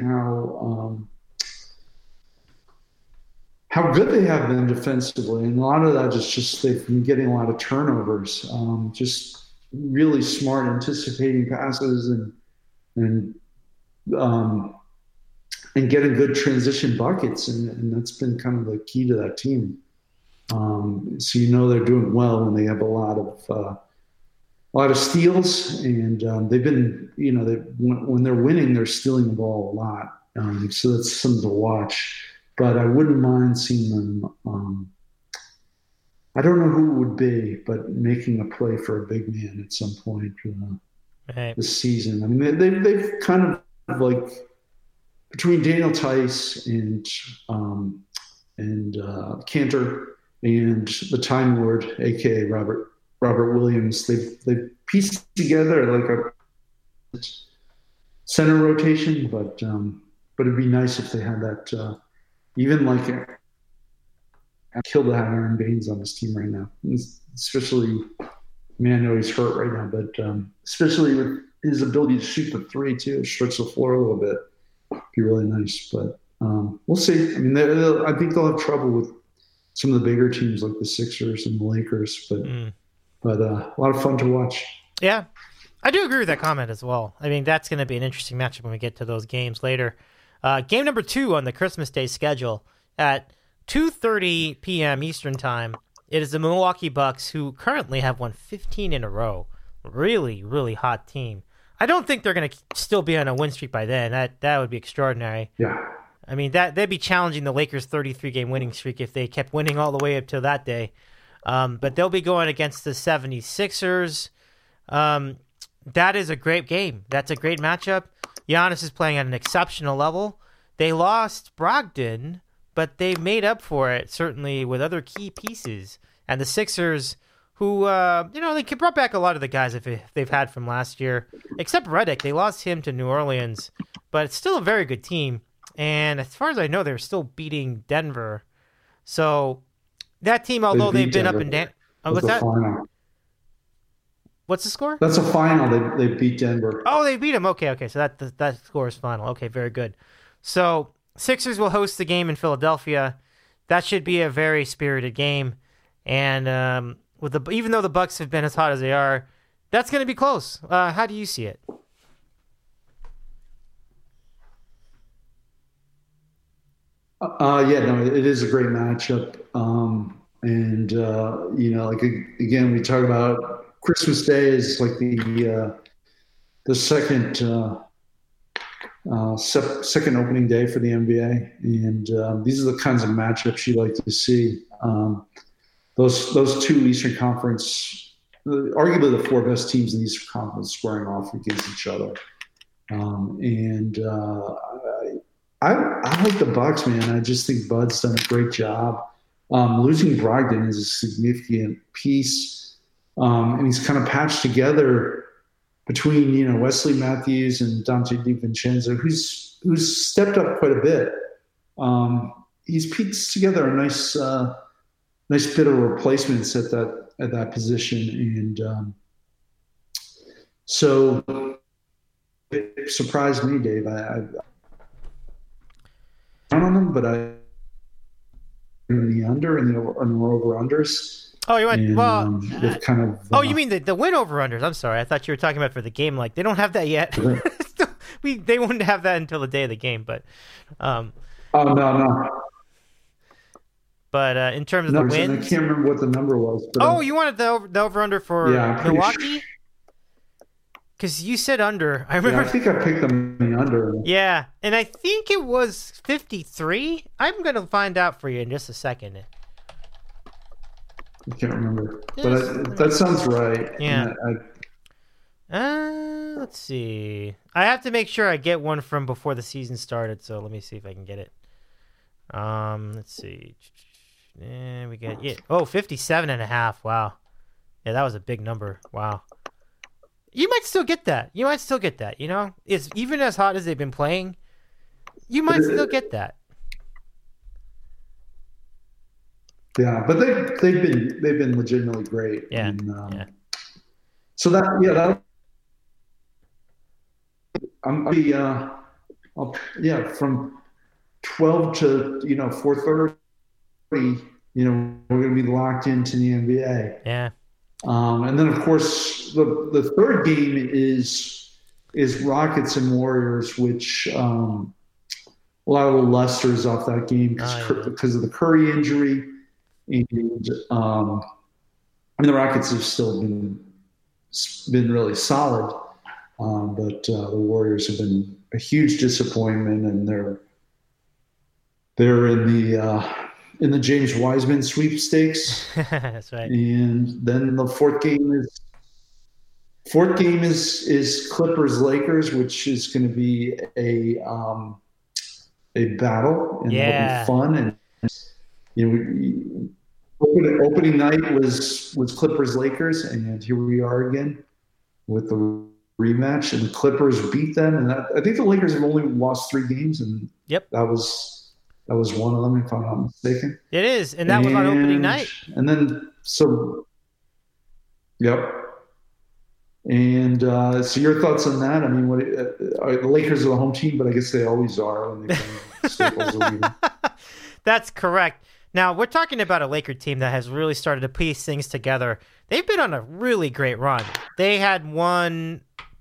S6: how good they have been defensively, and a lot of that is just they've been getting a lot of turnovers. Just really smart, anticipating passes and getting good transition buckets, and that's been kind of the key to that team. So they're doing well when they have a lot of steals, and they've been when they're winning, they're stealing the ball a lot. So that's something to watch. But I wouldn't mind seeing them. I don't know who it would be, but making a play for a big man at some point this season. I mean, they've kind of like between Daniel Tice and Cantor and the Time Lord, aka Robert Williams, they've pieced together like a center rotation. But it'd be nice if they had that. Even like I'd kill to have Aaron Baines on this team right now, especially. I know he's hurt right now, but especially with his ability to shoot the 3 too, stretch the floor a little bit, be really nice. But we'll see. I mean, I think they'll have trouble with some of the bigger teams like the Sixers and the Lakers, but a lot of fun to watch.
S1: Yeah, I do agree with that comment as well. I mean, that's going to be an interesting matchup when we get to those games later. Game number 2 on the Christmas Day schedule at 2:30 p.m. Eastern Time. It is the Milwaukee Bucks, who currently have won 15 in a row. Really, really hot team. I don't think they're going to still be on a win streak by then. That would be extraordinary.
S6: Yeah.
S1: I mean, they'd be challenging the Lakers' 33-game winning streak if they kept winning all the way up to that day. But they'll be going against the 76ers. That is a great game. That's a great matchup. Giannis is playing at an exceptional level. They lost Brogdon, but they made up for it, certainly, with other key pieces. And the Sixers, who, they brought back a lot of the guys they've had from last year, except Redick. They lost him to New Orleans, but it's still a very good team. And as far as I know, they're still beating Denver. So that team, although they've been up and down. What's that?
S6: Final.
S1: What's the score?
S6: That's a final. They beat Denver.
S1: Oh, they beat them. Okay. So that score is final. Okay, very good. So Sixers will host the game in Philadelphia. That should be a very spirited game. And even though the Bucks have been as hot as they are, that's going to be close. How do you see it?
S6: It is a great matchup. Again, we talk about Christmas Day is like the second opening day for the NBA, and these are the kinds of matchups you like to see. Those 2 Eastern Conference, arguably the 4 best teams in the Eastern Conference, squaring off against each other. I like the Bucks, man. I just think Bud's done a great job. Losing Brogdon is a significant piece. And he's kind of patched together between, Wesley Matthews and Dante DiVincenzo, who's stepped up quite a bit. He's pieced together a nice bit of replacements at that position, and so it surprised me, Dave. I don't on them, but I in the under and the over unders.
S1: Oh, you went
S6: they've kind of.
S1: You mean the win over unders? I'm sorry, I thought you were talking about for the game. Like they don't have that yet. They wouldn't have that until the day of the game. But
S6: oh no.
S1: But in terms of the wins,
S6: I can't remember what the number was. But
S1: you wanted the over under for Milwaukee? Because you said under. I remember.
S6: Yeah, I think I picked them in the under.
S1: Yeah, and I think it was 53. I'm going to find out for you in just a second.
S6: I can't remember, but that sounds right.
S1: Yeah. Let's see. I have to make sure I get one from before the season started, so let me see if I can get it. Let's see. We get 57.5. Wow. Yeah, that was a big number. Wow. You might still get that. You know, it's even as hot as they've been playing. You might still get that.
S6: Yeah, but they've been legitimately great.
S1: Yeah.
S6: And, So that from 12 to 4:30. We're going to be locked into the NBA.
S1: Yeah.
S6: And then, of course, the third game is Rockets and Warriors, which a lot of the lusters off that game because of the Curry injury. And the Rockets have still been really solid, but the Warriors have been a huge disappointment, and they're in the James Wiseman sweepstakes.
S1: That's right.
S6: And then the fourth game is Clippers Lakers, which is going to be a battle, and it'll be fun. And opening night was Clippers Lakers, and here we are again with the rematch, and the Clippers beat them, and I think the Lakers have only lost 3 games, and that was one of them, if I'm not mistaken.
S1: It is, and that was on opening night.
S6: And then And so your thoughts on that? I mean, the Lakers are the home team, but I guess they always are when they play Staples Arena.
S1: That's correct. Now, we're talking about a Laker team that has really started to piece things together. They've been on a really great run. They had won,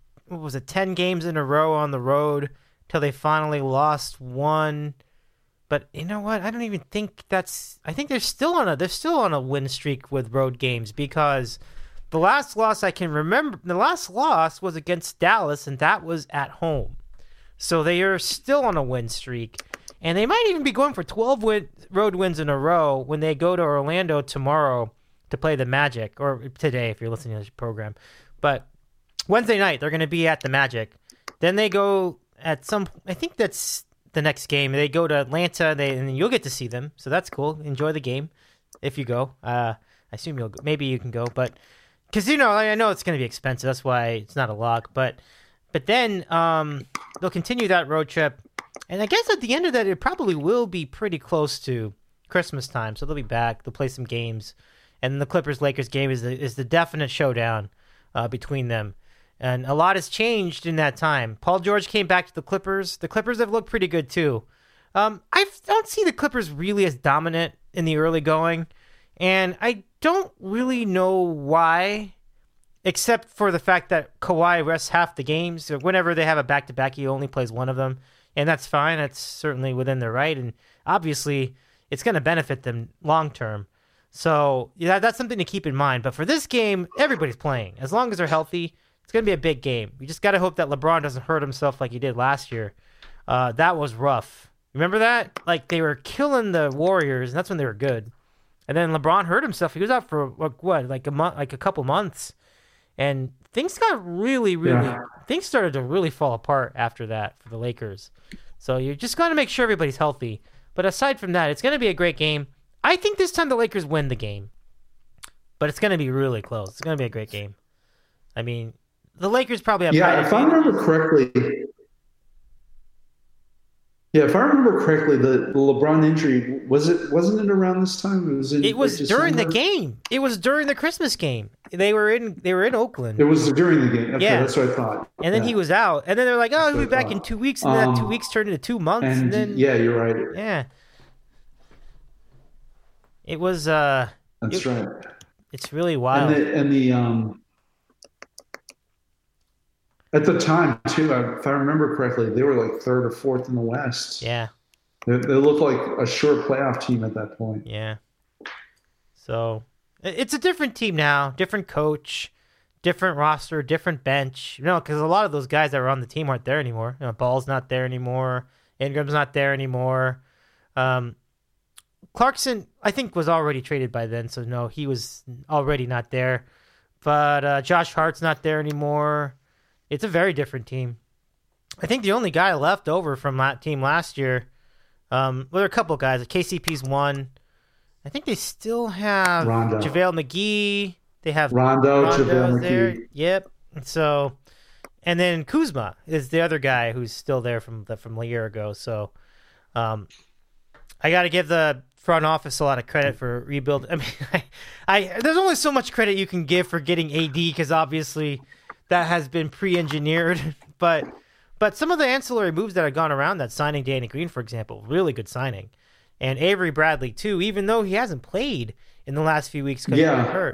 S1: 10 games in a row on the road till they finally lost 1. But you know what? I don't even think I think they're still on a win streak with road games, because the last loss I can remember, the last loss was against Dallas, and that was at home. So they are still on a win streak. And they might even be going for 12 road wins in a row when they go to Orlando tomorrow to play the Magic, or today if you're listening to this program. But Wednesday night, they're going to be at the Magic. Then they go I think that's the next game. They go to Atlanta, and you'll get to see them. So that's cool. Enjoy the game if you go. I assume you'll go. Maybe you can go. But because, I know it's going to be expensive. That's why it's not a lock. But then they'll continue that road trip. And I guess at the end of that, it probably will be pretty close to Christmas time. So they'll be back. They'll play some games. And the Clippers-Lakers game is the definite showdown between them. And a lot has changed in that time. Paul George came back to the Clippers. The Clippers have looked pretty good, too. I don't see the Clippers really as dominant in the early going. And I don't really know why, except for the fact that Kawhi rests half the games. So whenever they have a back-to-back, he only plays one of them. And that's fine. That's certainly within their right. And obviously, it's going to benefit them long-term. So yeah, that's something to keep in mind. But for this game, everybody's playing. As long as they're healthy, it's going to be a big game. We just got to hope that LeBron doesn't hurt himself like he did last year. That was rough. Remember that? Like, they were killing the Warriors, and that's when they were good. And then LeBron hurt himself. He was out for, a couple months. And things got really things started to really fall apart after that for the Lakers. So you just got to make sure everybody's healthy. But aside from that, it's going to be a great game. I think this time the Lakers win the game. But it's going to be really close. It's going to be a great game. I mean, the Lakers probably have...
S6: Yeah, if I remember correctly... Yeah, if I remember correctly, the LeBron injury, wasn't it around this time?
S1: It was during the game. It was during the Christmas game. They were in Oakland.
S6: It was during the game. Okay,
S1: yeah.
S6: That's what I thought.
S1: And then he was out. And then they're like, he'll be back in 2 weeks. And then that 2 weeks turned into 2 months. And then,
S6: yeah, you're right.
S1: Yeah. It was...
S6: That's right.
S1: It's really wild.
S6: At the time, too, if I remember correctly, they were like 3rd or 4th in the West.
S1: Yeah.
S6: They looked like a sure playoff team at that point.
S1: Yeah. So, it's a different team now. Different coach, different roster, different bench. Because a lot of those guys that were on the team aren't there anymore. Ball's not there anymore. Ingram's not there anymore. Clarkson, I think, was already traded by then, so no, he was already not there. But Josh Hart's not there anymore. It's a very different team. I think the only guy left over from that team last year, well, there are a couple of guys. KCP's one. I think they still have
S6: Rondo.
S1: JaVale McGee. They have
S6: Rondo JaVale
S1: there.
S6: McGee.
S1: Yep. So, and then Kuzma is the other guy who's still there from a year ago. So, I got to give the front office a lot of credit for rebuild. I mean, there's only so much credit you can give for getting AD because obviously that has been pre-engineered. But some of the ancillary moves that have gone around that, signing Danny Green, for example, really good signing. And Avery Bradley, too, even though he hasn't played in the last few weeks because he got hurt.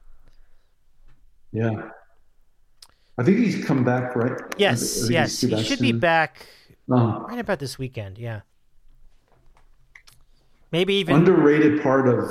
S6: Yeah. I think he's come back, right?
S1: Yes. He should be back right about this weekend, yeah. Maybe even...
S6: Underrated part of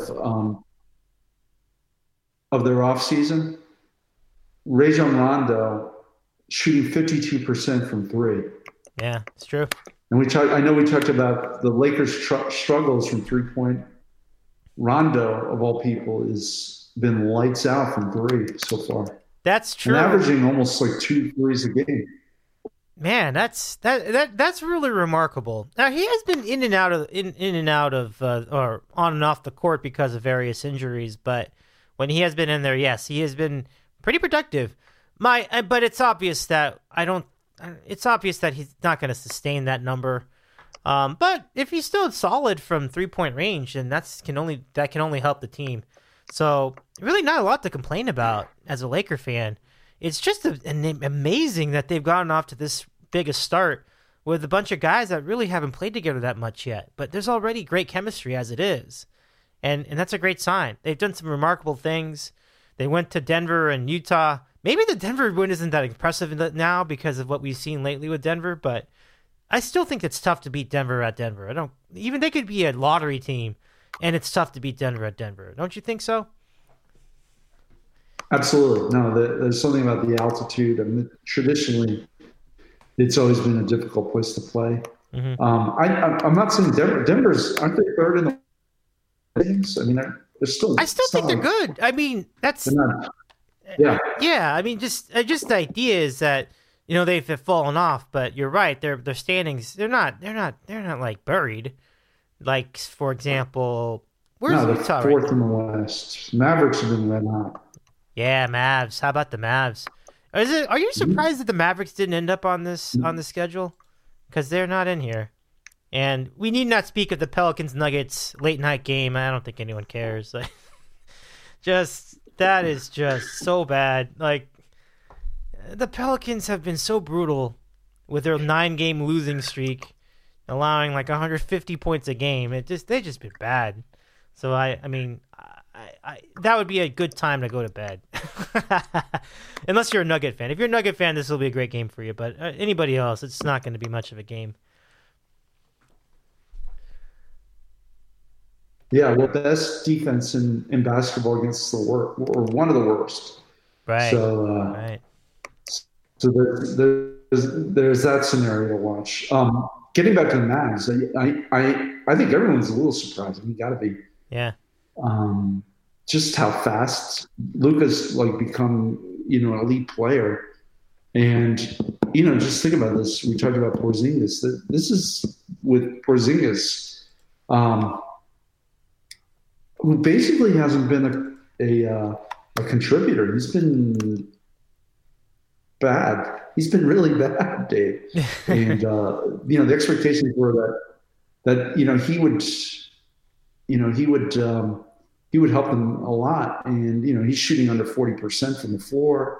S6: their offseason, Rajon Rondo shooting 52% from three.
S1: Yeah, it's true.
S6: And I know we talked about the Lakers' struggles from three-point. Rondo, of all people, has been lights out from three so far.
S1: That's true.
S6: And averaging almost like 2 threes a game.
S1: Man, that's really remarkable. Now he has been in and out of or on and off the court because of various injuries, but when he has been in there, yes, he has been pretty productive. But it's obvious that It's obvious that he's not going to sustain that number. But if he's still solid from 3-point range, then that can only help the team. So really not a lot to complain about as a Laker fan. It's just amazing that they've gotten off to this big a start with a bunch of guys that really haven't played together that much yet. But there's already great chemistry as it is. And that's a great sign. They've done some remarkable things. They went to Denver and Utah. Maybe the Denver win isn't that impressive now because of what we've seen lately with Denver, but I still think it's tough to beat Denver at Denver. Even they could be a lottery team, and it's tough to beat Denver at Denver. Don't you think so?
S6: Absolutely. No, there's something about the altitude. I mean, traditionally, it's always been a difficult place to play.
S1: Mm-hmm.
S6: I'm not saying Denver's, aren't they third in the things? I mean, they're still.
S1: I still think they're good. I mean, that's.
S6: Yeah.
S1: Yeah. I mean, just the idea is that they've fallen off, but you're right. Their standings they're not like buried. Like for example, where's Utah?
S6: They're fourth in the West. Mavericks have been red hot.
S1: Yeah, Mavs. How about the Mavs? Are you surprised that the Mavericks didn't end up on the schedule? Because they're not in here. And we need not speak of the Pelicans Nuggets late night game. I don't think anyone cares. That is just so bad. Like, the Pelicans have been so brutal with their 9-game losing streak, allowing like 150 points a game. They've just been bad. So I mean, that would be a good time to go to bed. Unless you're a Nugget fan. If you're a Nugget fan, this will be a great game for you. But anybody else, it's not going to be much of a game.
S6: Yeah, well, best defense in basketball against the worst, or one of the worst.
S1: Right.
S6: So,
S1: right.
S6: So there's that scenario to watch. Getting back to the Mavs, I think everyone's a little surprised. I mean, got to be.
S1: Yeah.
S6: Just how fast Luka's become, an elite player, and just think about this. We talked about Porzingis. This is with Porzingis. Who basically hasn't been a contributor. He's been bad. He's been really bad, Dave. And the expectations were that he would help them a lot. And he's shooting under 40% from the floor,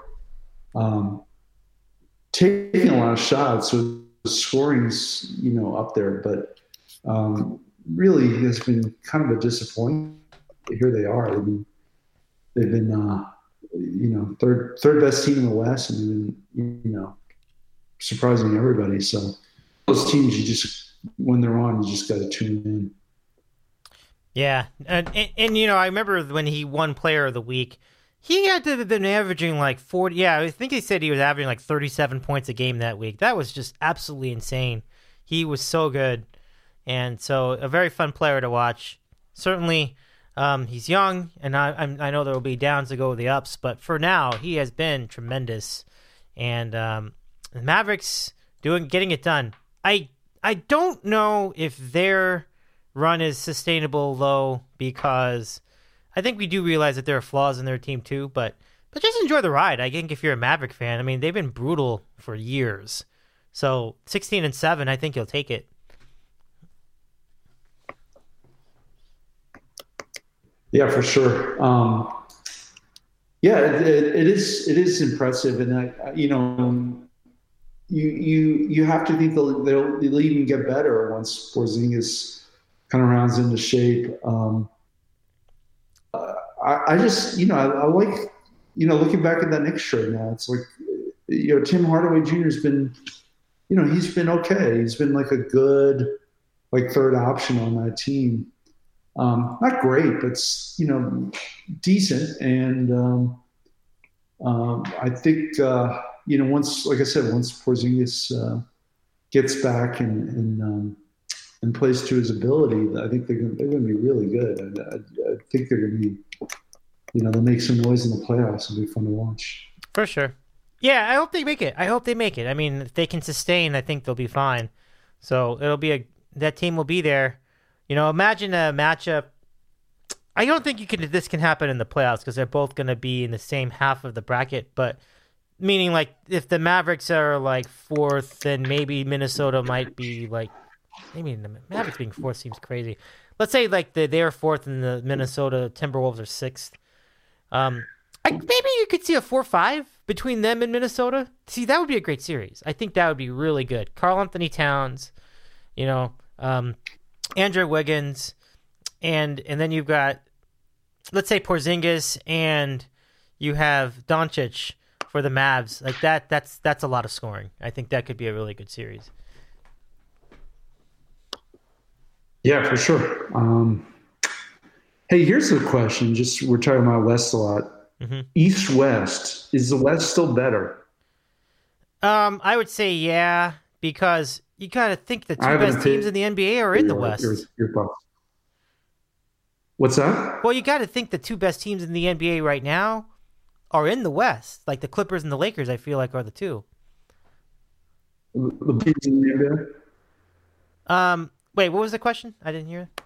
S6: taking a lot of shots. So the scoring's up there, but really has been kind of a disappointment. Here they are. They've been third best team in the West, and they've been surprising everybody. So those teams, when they're on, you just got to tune in.
S1: Yeah, and I remember when he won Player of the Week, he had to have been averaging like 40. Yeah, I think he said he was averaging like 37 points a game that week. That was just absolutely insane. He was so good, and so a very fun player to watch. certainly he's young, and I know there will be downs to go with the ups, but for now, he has been tremendous. And the Mavericks getting it done. I don't know if their run is sustainable, though, because I think we do realize that there are flaws in their team, too, but just enjoy the ride. I think if you're a Maverick fan, I mean, they've been brutal for years. So 16-7, I think you'll take it.
S6: Yeah, for sure. It is impressive, and you have to think they'll even get better once Porzingis kind of rounds into shape. I just I like looking back at that Knicks trade now. It's like Tim Hardaway Jr. has been he's been okay. He's been like a good third option on that team. Not great, but decent. And I think once Porzingis gets back and plays to his ability, I think they're going to be really good. I think they're going to be, they'll make some noise in the playoffs. It'll be fun to watch.
S1: For sure. Yeah, I hope they make it. I mean, if they can sustain, I think they'll be fine. So it'll be that team will be there. Imagine a matchup. I don't think this can happen in the playoffs because they're both going to be in the same half of the bracket. But meaning, if the Mavericks are fourth, then maybe Minnesota might be maybe the Mavericks being fourth seems crazy. Let's say they're fourth and the Minnesota Timberwolves are sixth. Maybe you could see a 4-5 between them and Minnesota. See, that would be a great series. I think that would be really good. Karl-Anthony Towns, Andrew Wiggins, and then you've got, let's say, Porzingis, and you have Doncic for the Mavs. That's a lot of scoring. I think that could be a really good series.
S6: Yeah, for sure. Hey, here's the question. We're talking about West a lot.
S1: Mm-hmm.
S6: East-West. Is the West still better?
S1: I would say yeah, because you got to think the two best teams in the NBA are in the West.
S6: Your thoughts. What's that?
S1: Well, you got to think the two best teams in the NBA right now are in the West. Like the Clippers and the Lakers, I feel like, are the two.
S6: The teams in the
S1: NBA? Wait, what was the question? I didn't hear it.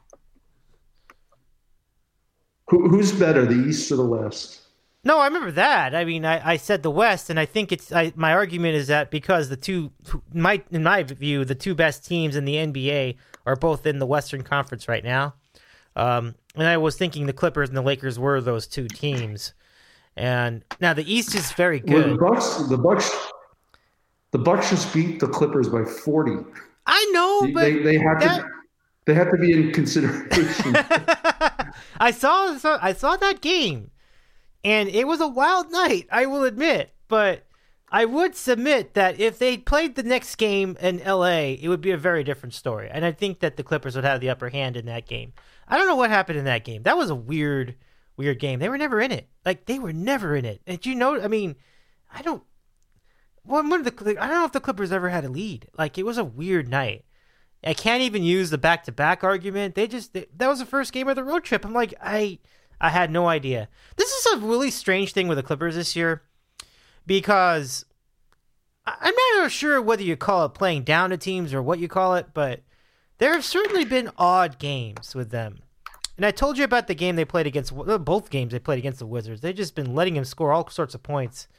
S6: Who's better, the East or the West?
S1: No, I remember that. I mean, I said the West, and I think my argument is that because in my view, the two best teams in the NBA are both in the Western Conference right now. And I was thinking the Clippers and the Lakers were those two teams. And now the East is very good.
S6: Well, the Bucks just beat the Clippers by 40.
S1: I know, but
S6: they have to be in consideration.
S1: I saw that game, and it was a wild night, I will admit. But I would submit that if they played the next game in LA, it would be a very different story. And I think that the Clippers would have the upper hand in that game. I don't know what happened in that game. That was a weird game. They were never in it. They were never in it. And I mean, I don't know if the Clippers ever had a lead. It was a weird night. I can't even use the back-to-back argument. That was the first game of the road trip. I'm like, I had no idea. This is a really strange thing with the Clippers this year because I'm not sure whether you call it playing down to teams or what you call it, but there have certainly been odd games with them. And I told you about the game they played against, both games they played against the Wizards. They've just been letting him score all sorts of points.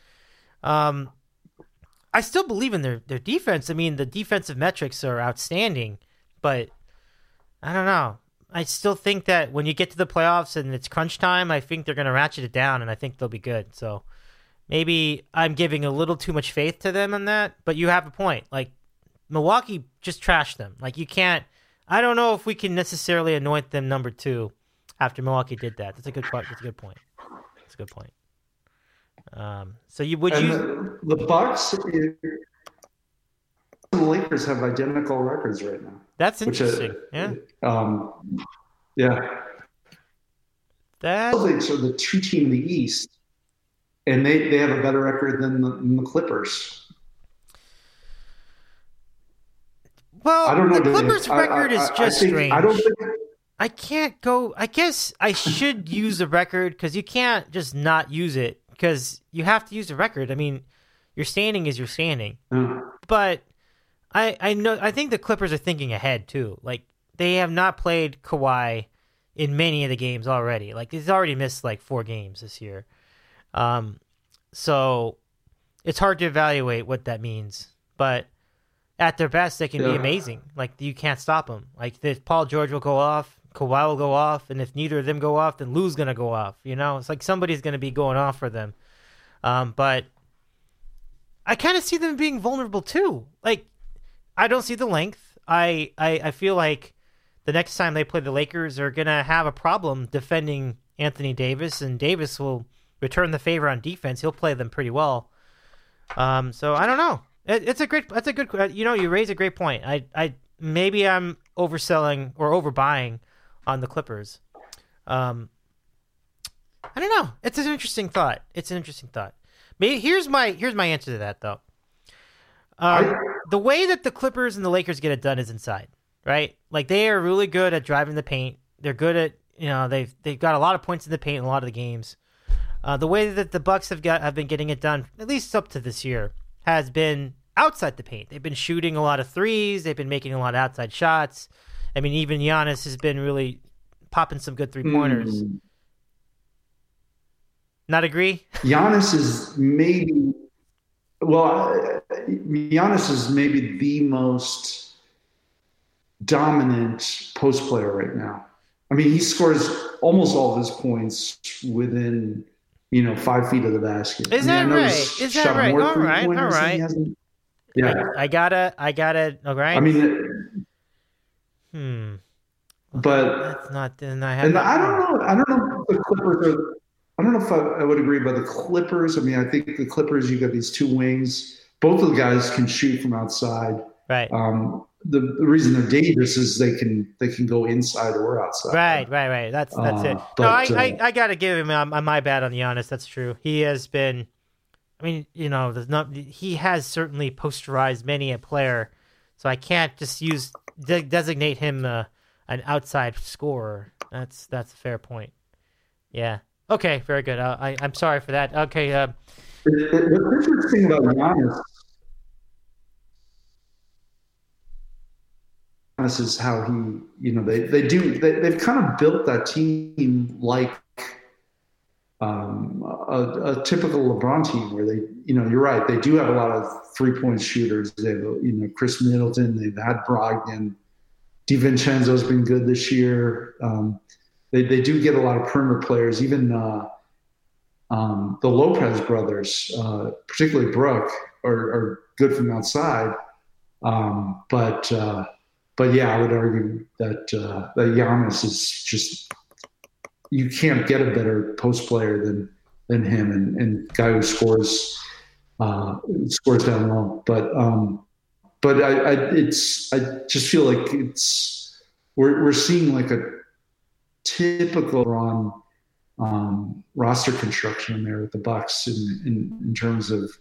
S1: I still believe in their defense. I mean, the defensive metrics are outstanding, but I don't know. I still think that when you get to the playoffs and it's crunch time, I think they're going to ratchet it down, and I think they'll be good. So maybe I'm giving a little too much faith to them on that, but you have a point. Milwaukee just trashed them. You can't. I don't know if we can necessarily anoint them number 2 after Milwaukee did that. That's a good point. That's a good point. So
S6: the Bucks and the Lakers have identical records right now.
S1: That's interesting.
S6: Yeah.
S1: That
S6: are the two team in the East, and they have a better record than the Clippers.
S1: Well,
S6: I don't know.
S1: The Clippers' record is just strange. I can't go. I guess I should use the record because you can't just not use it because you have to use the record. I mean, your standing is your standing. But I think the Clippers are thinking ahead too. Like, they have not played Kawhi in many of the games already. Like, he's already missed like 4 games this year. So it's hard to evaluate what that means. But at their best, they can be amazing. Like, you can't stop them. Like, if Paul George will go off, Kawhi will go off, and if neither of them go off, then Lou's going to go off. You know, it's like somebody's going to be going off for them. But I kind of see them being vulnerable too. Like, I don't see the length. I feel like the next time they play the Lakers, they're going to have a problem defending Anthony Davis, and Davis will return the favor on defense. He'll play them pretty well. So I don't know. That's a good, you raise a great point. Maybe I'm overselling or overbuying on the Clippers. I don't know. It's an interesting thought. Maybe here's my answer to that though. The way that the Clippers and the Lakers get it done is inside, right? Like, they are really good at driving the paint. They're good at, they've got a lot of points in the paint in a lot of the games. The way that the Bucks have been getting it done, at least up to this year, has been outside the paint. They've been shooting a lot of threes. They've been making a lot of outside shots. I mean, even Giannis has been really popping some good 3-pointers. Not agree?
S6: Giannis is maybe the most dominant post player right now. I mean, he scores almost all of his points within, 5 feet of the basket.
S1: Is that right? Is that right? All right.
S6: Yeah.
S1: I gotta. All right.
S6: I mean, but
S1: that's not. Then
S6: I don't know. I don't know if the Clippers are. I don't know if I would agree by the Clippers. I mean, I think the Clippers, you got these 2 wings. Both of the guys can shoot from outside.
S1: Right.
S6: The reason they're dangerous is they can go inside or outside.
S1: Right. That's it. But, I gotta give him my bad on Giannis. That's true. He has been. I mean, he has certainly posterized many a player, so I can't just designate him an outside scorer. That's a fair point. Yeah. Okay. Very good. I'm sorry for that. Okay.
S6: The interesting about Giannis is how he, they've kind of built that team like a typical LeBron team where they, you're right, they do have a lot of 3-point shooters. They have, Chris Middleton, they've had Brogdon, DiVincenzo's been good this year. They do get a lot of perimeter players, even the Lopez brothers, particularly Brooke, are good from outside. But yeah, I would argue that Giannis is just, you can't get a better post player than him, and guy who scores down low. But I just feel like we're seeing like a typical roster construction in there with the Bucks in terms of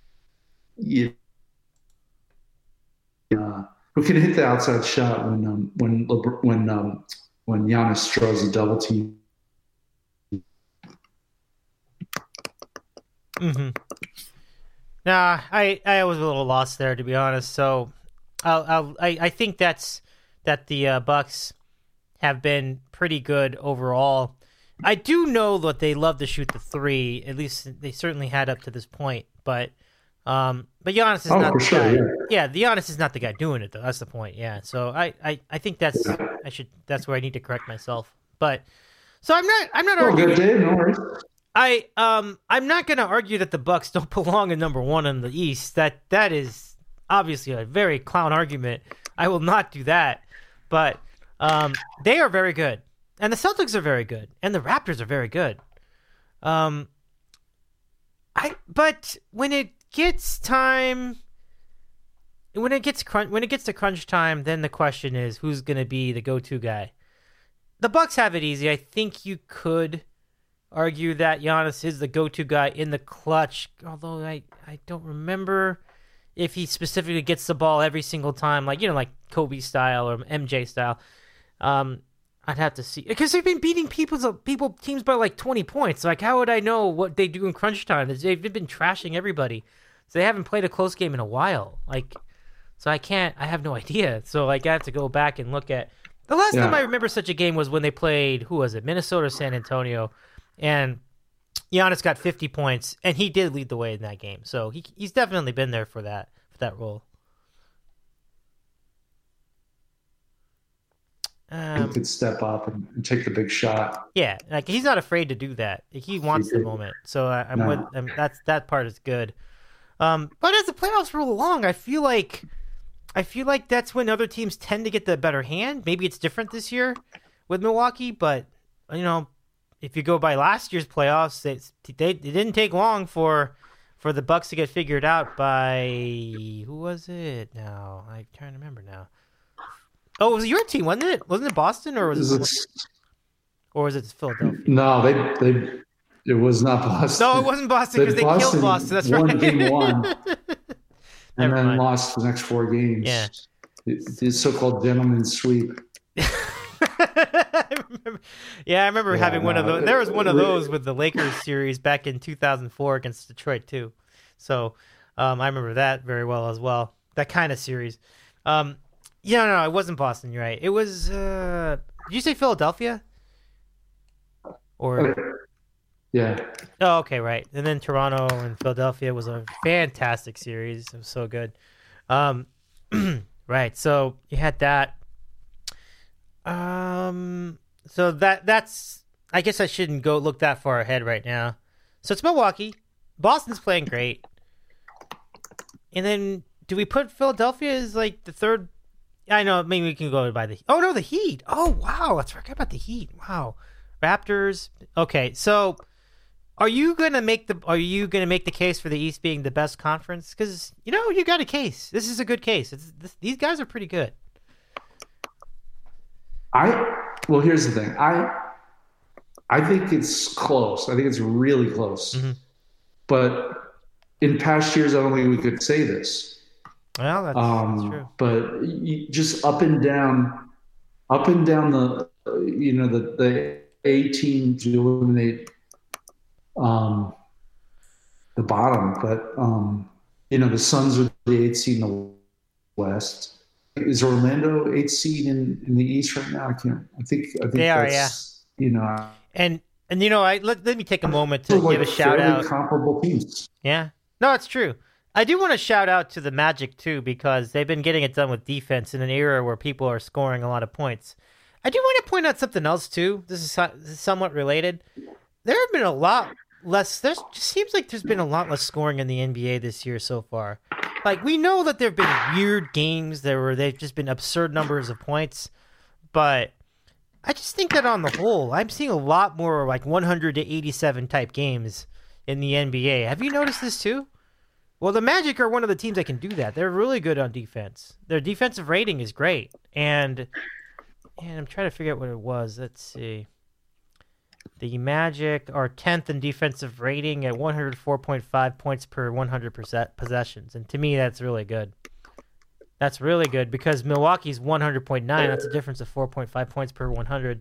S6: who can hit the outside shot when Giannis draws a double team.
S1: Mm-hmm. Nah, I was a little lost there, to be honest. So I think that the Bucks have been pretty good overall. I do know that they love to shoot the 3. At least they certainly had up to this point. But Giannis is not the guy. Yeah, the Giannis is not the guy doing it though. That's the point. Yeah. So I think that's where I need to correct myself. But so I'm not arguing.
S6: Good day, no worries.
S1: I'm not going to argue that the Bucks don't belong in number 1 in the East. That is obviously a very clown argument. I will not do that. But they are very good, and the Celtics are very good, and the Raptors are very good. But when it gets to crunch time, then the question is who's going to be the go-to guy. The Bucks have it easy. I think you could argue that Giannis is the go-to guy in the clutch, although I don't remember if he specifically gets the ball every single time, like Kobe style or MJ style. I'd have to see because they've been beating teams by like 20 points. Like, how would I know what they do in crunch time? They've been trashing everybody, so they haven't played a close game in a while. Like, so I have no idea. So like, I have to go back and look at the last time I remember such a game was when they played. Who was it? Minnesota, San Antonio, and Giannis got 50 points, and he did lead the way in that game. So he's definitely been there for that role.
S6: He could step up and take the big shot.
S1: Yeah, like he's not afraid to do that. He wants the moment. So that part is good. But as the playoffs roll along, I feel like that's when other teams tend to get the better hand. Maybe it's different this year with Milwaukee, but if you go by last year's playoffs, it didn't take long for the Bucks to get figured out by who was it? Now I'm trying to remember now. Oh, it was your team, wasn't it? Wasn't it Boston or was it Philadelphia?
S6: No, it was not Boston.
S1: No, it wasn't Boston because they killed Boston. That's right.
S6: Won game 1, and then lost the next 4 games.
S1: Yeah,
S6: the so-called gentleman's sweep.
S1: I remember having one of those. There was one of those with the Lakers series back in 2004 against Detroit too. So I remember that very well as well. That kind of series. No, it wasn't Boston. You're right. It was. Did you say Philadelphia? Or
S6: yeah.
S1: Oh, okay, right. And then Toronto and Philadelphia was a fantastic series. It was so good. Right. So you had that. So that's. I guess I shouldn't go look that far ahead right now. So it's Milwaukee. Boston's playing great. And then do we put Philadelphia as like the third? I know, maybe we can go by the... Oh, no, the Heat. Oh, wow. Let's forget about the Heat. Wow. Raptors. Okay, so are you going to make the case for the East being the best conference? Because, you got a case. This is a good case. These guys are pretty good.
S6: Well, here's the thing. I think it's close. I think it's really close. Mm-hmm. But in past years, I don't think we could say this.
S1: Well, that's true.
S6: But just up and down the the A team to eliminate the bottom. But the Suns are the 8th seed in the West. Is Orlando 8th seed in the East right now? I think
S1: they are. Yeah. And let me take a moment to give a shout out.
S6: Comparable teams.
S1: Yeah. No, it's true. I do want to shout out to the Magic, too, because they've been getting it done with defense in an era where people are scoring a lot of points. I do want to point out something else, too. This is somewhat related. There have been a lot less... There just seems like there's been a lot less scoring in the NBA this year so far. Like, we know that there have been weird games they've just been absurd numbers of points, but I just think that on the whole, I'm seeing a lot more like 100 to 87 type games in the NBA. Have you noticed this, too? Well, the Magic are one of the teams that can do that. They're really good on defense. Their defensive rating is great. And I'm trying to figure out what it was. Let's see. The Magic are 10th in defensive rating at 104.5 points per 100% possessions. And to me, that's really good. That's really good because Milwaukee's 100.9. That's a difference of 4.5 points per 100.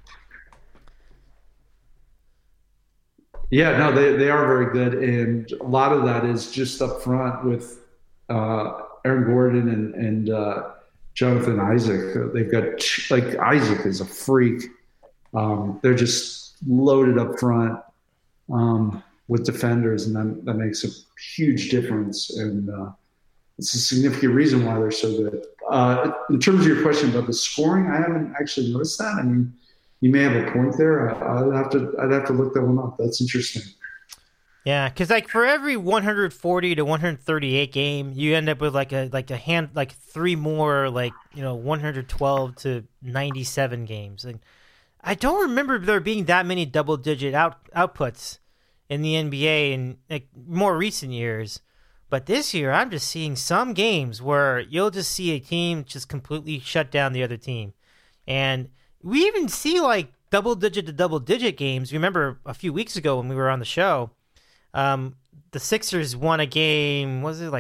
S6: Yeah, no, they are very good, and a lot of that is just up front with Aaron Gordon and Jonathan Isaac. They've got Isaac is a freak. They're just loaded up front with defenders, and that makes a huge difference, and it's a significant reason why they're so good. In terms of your question about the scoring, I haven't actually noticed that. I mean, you may have a point there. I'd have to look that one up. That's interesting.
S1: Yeah, because like for every 140 to 138 game, you end up with like 3 more 112 to 97 games. And I don't remember there being that many double-digit outputs in the NBA in more recent years. But this year, I'm just seeing some games where you'll just see a team just completely shut down the other team, and we even see double-digit to double-digit games. Remember a few weeks ago when we were on the show, the Sixers won a game, was it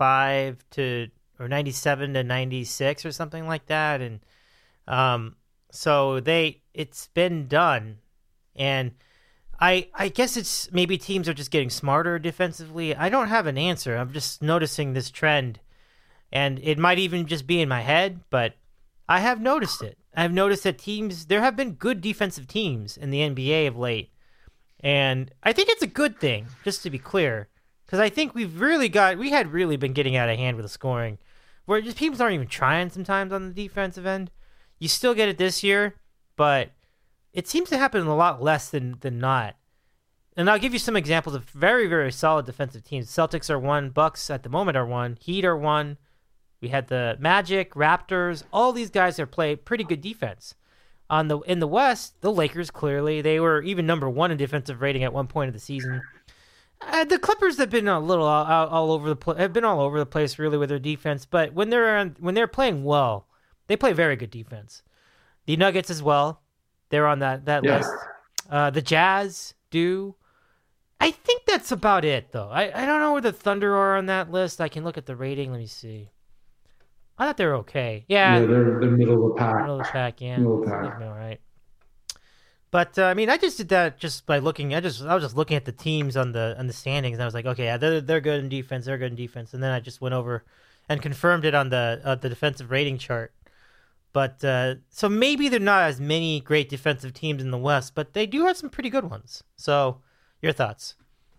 S1: 95 to or 97 to 96 or something like that? And So it's been done. And I guess it's maybe teams are just getting smarter defensively. I don't have an answer. I'm just noticing this trend. And it might even just be in my head, but I have noticed it. I've noticed that there have been good defensive teams in the NBA of late. And I think it's a good thing, just to be clear. Because I think we had really been getting out of hand with the scoring. Where just teams aren't even trying sometimes on the defensive end. You still get it this year, but it seems to happen a lot less than not. And I'll give you some examples of very, very solid defensive teams. Celtics are 1, Bucks at the moment are 1, Heat are 1. We had the Magic, Raptors. All these guys are playing pretty good defense. In the West, the Lakers clearly they were even number 1 in defensive rating at one point of the season. The Clippers have been a little all over the place really with their defense. But when they're playing well, they play very good defense. The Nuggets as well. They're on that list. The Jazz do. I think that's about it, though. I don't know where the Thunder are on that list. I can look at the rating. Let me see. I thought they were okay. Yeah,
S6: they're middle of the pack.
S1: Middle of the pack, yeah.
S6: Middle of the pack.
S1: All right. But I mean, I just did that just by looking. I was just looking at the teams on the standings, and I was like, okay, yeah, they're good in defense. They're good in defense. And then I just went over and confirmed it on the defensive rating chart. But so maybe there are not as many great defensive teams in the West, but they do have some pretty good ones. So, your thoughts?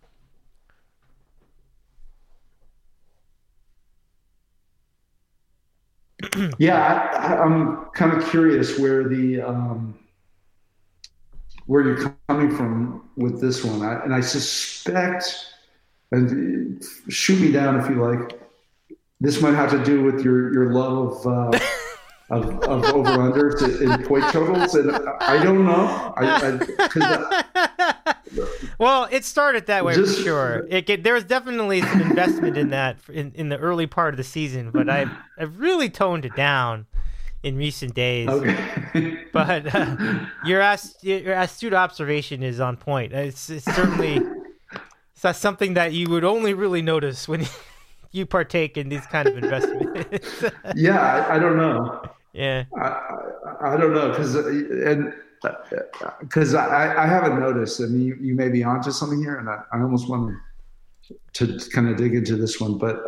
S6: Yeah, I'm kind of curious where you're coming from with this one, and I suspect, and shoot me down if you like, this might have to do with your love of over-unders in point totals, and I don't know.
S1: Well, it started that way for sure. There was definitely some investment in that in the early part of the season, but I've really toned it down in recent days. Okay. But your astute observation is on point. It's certainly it's not something that you would only really notice when you partake in these kind of investments.
S6: Yeah, I don't know.
S1: Yeah,
S6: I don't know because I haven't noticed, and you may be onto something here, and I almost want to kind of dig into this one, but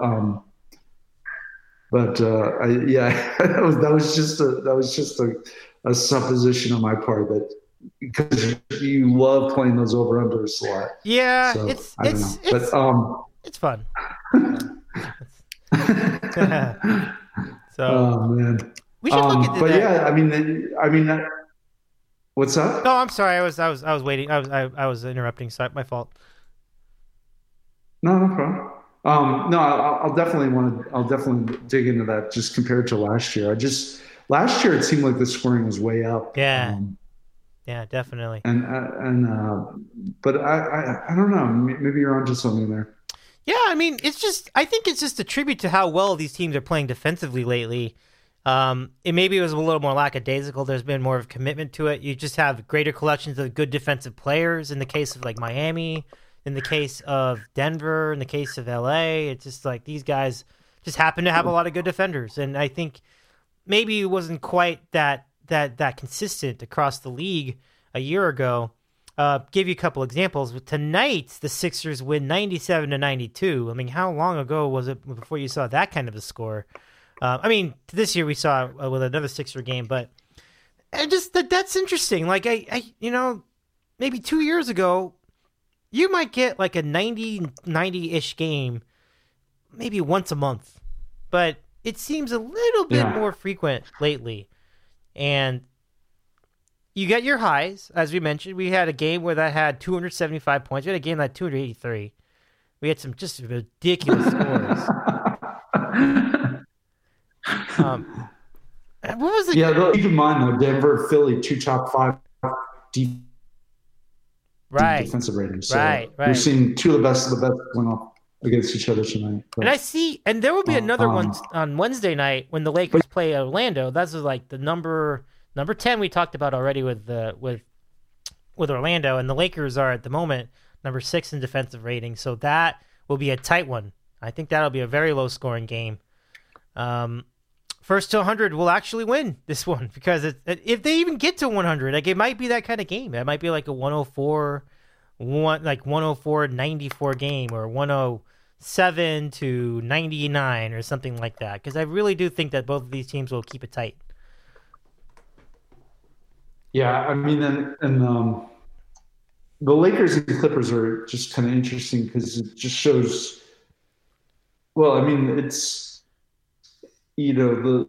S6: that was just a supposition on my part that because you love playing those over unders a lot.
S1: Yeah,
S6: so,
S1: it's fun. So,
S6: oh man.
S1: We should look into
S6: but
S1: that.
S6: Yeah, I mean, what's up?
S1: No, I'm sorry. I was waiting. I was interrupting. Sorry, my fault.
S6: No problem. No, I'll definitely dig into that. Just compared to last year, last year it seemed like the scoring was way up.
S1: Yeah, yeah, definitely.
S6: But I don't know. Maybe you're onto something there.
S1: Yeah, I mean, I think it's just a tribute to how well these teams are playing defensively lately. Maybe it was a little more lackadaisical. There's been more of a commitment to it. You just have greater collections of good defensive players in the case of like Miami, in the case of Denver, in the case of LA. It's just like these guys just happen to have a lot of good defenders. And I think maybe it wasn't quite that consistent across the league a year ago. Give you a couple examples. Tonight, the Sixers win 97-92. I mean, how long ago was it before you saw that kind of a score? I mean, this year we saw with another Sixer game, but that's interesting. Like I maybe 2 years ago, you might get like a 90-ish game, maybe once a month, but it seems a little bit more frequent lately. And you get your highs, as we mentioned. We had a game where that had 275 points. We had a game that had 283. We had some just ridiculous scores. What was it?
S6: Yeah, keep in mind though, Denver, Philly, 2 top 5 defensive ratings. So
S1: right.
S6: We're seeing 2 of the best going off against each other tonight. But,
S1: and there will be another one on Wednesday night when the Lakers play Orlando. That's like the number 10 we talked about already with Orlando, and the Lakers are at the moment number 6 in defensive rating. So that will be a tight one. I think that'll be a very low scoring game. first to 100 will actually win this one, because if they even get to 100, like, it might be that kind of game. It might be like a 104-94 game, or 107 to 99 or something like that, because I really do think that both of these teams will keep it tight.
S6: Yeah, I mean, and the Lakers and Clippers are just kind of interesting because it just shows. Well, I mean, it's, you know,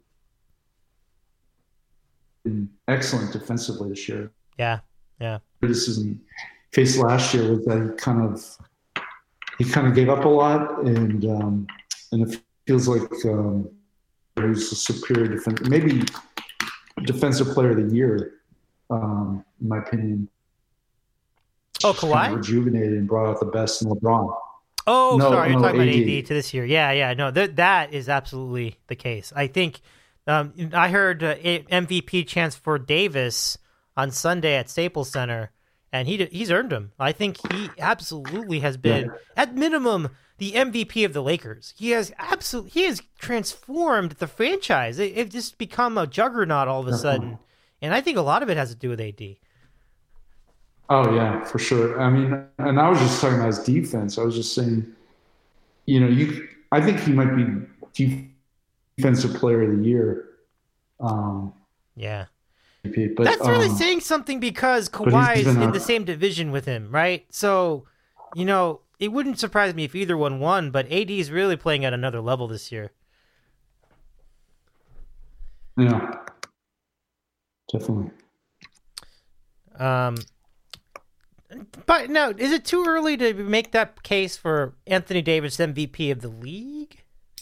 S6: excellent defensively this year.
S1: Yeah.
S6: Criticism faced last year was that he kind of gave up a lot, and it feels like he's a superior defender, maybe defensive player of the year, in my opinion.
S1: Oh, Kawhi?
S6: Kind of rejuvenated and brought out the best in LeBron.
S1: Oh, sorry, you're talking
S6: AD.
S1: about AD to this year. Yeah, no, that is absolutely the case. I think I heard MVP chance for Davis on Sunday at Staples Center, and he's earned them. I think he absolutely has been, at minimum, the MVP of the Lakers. He has transformed the franchise. It's just become a juggernaut all of a sudden, and I think a lot of it has to do with AD.
S6: Oh yeah, for sure. I mean, and I was just talking about his defense. I was just saying, you know, I think he might be defensive player of the year.
S1: Yeah.
S6: But,
S1: that's really saying something, because Kawhi is in the same division with him, right? So, you know, it wouldn't surprise me if either one won, but AD is really playing at another level this year.
S6: Yeah, definitely.
S1: But now, is it too early to make that case for Anthony Davis MVP of the league?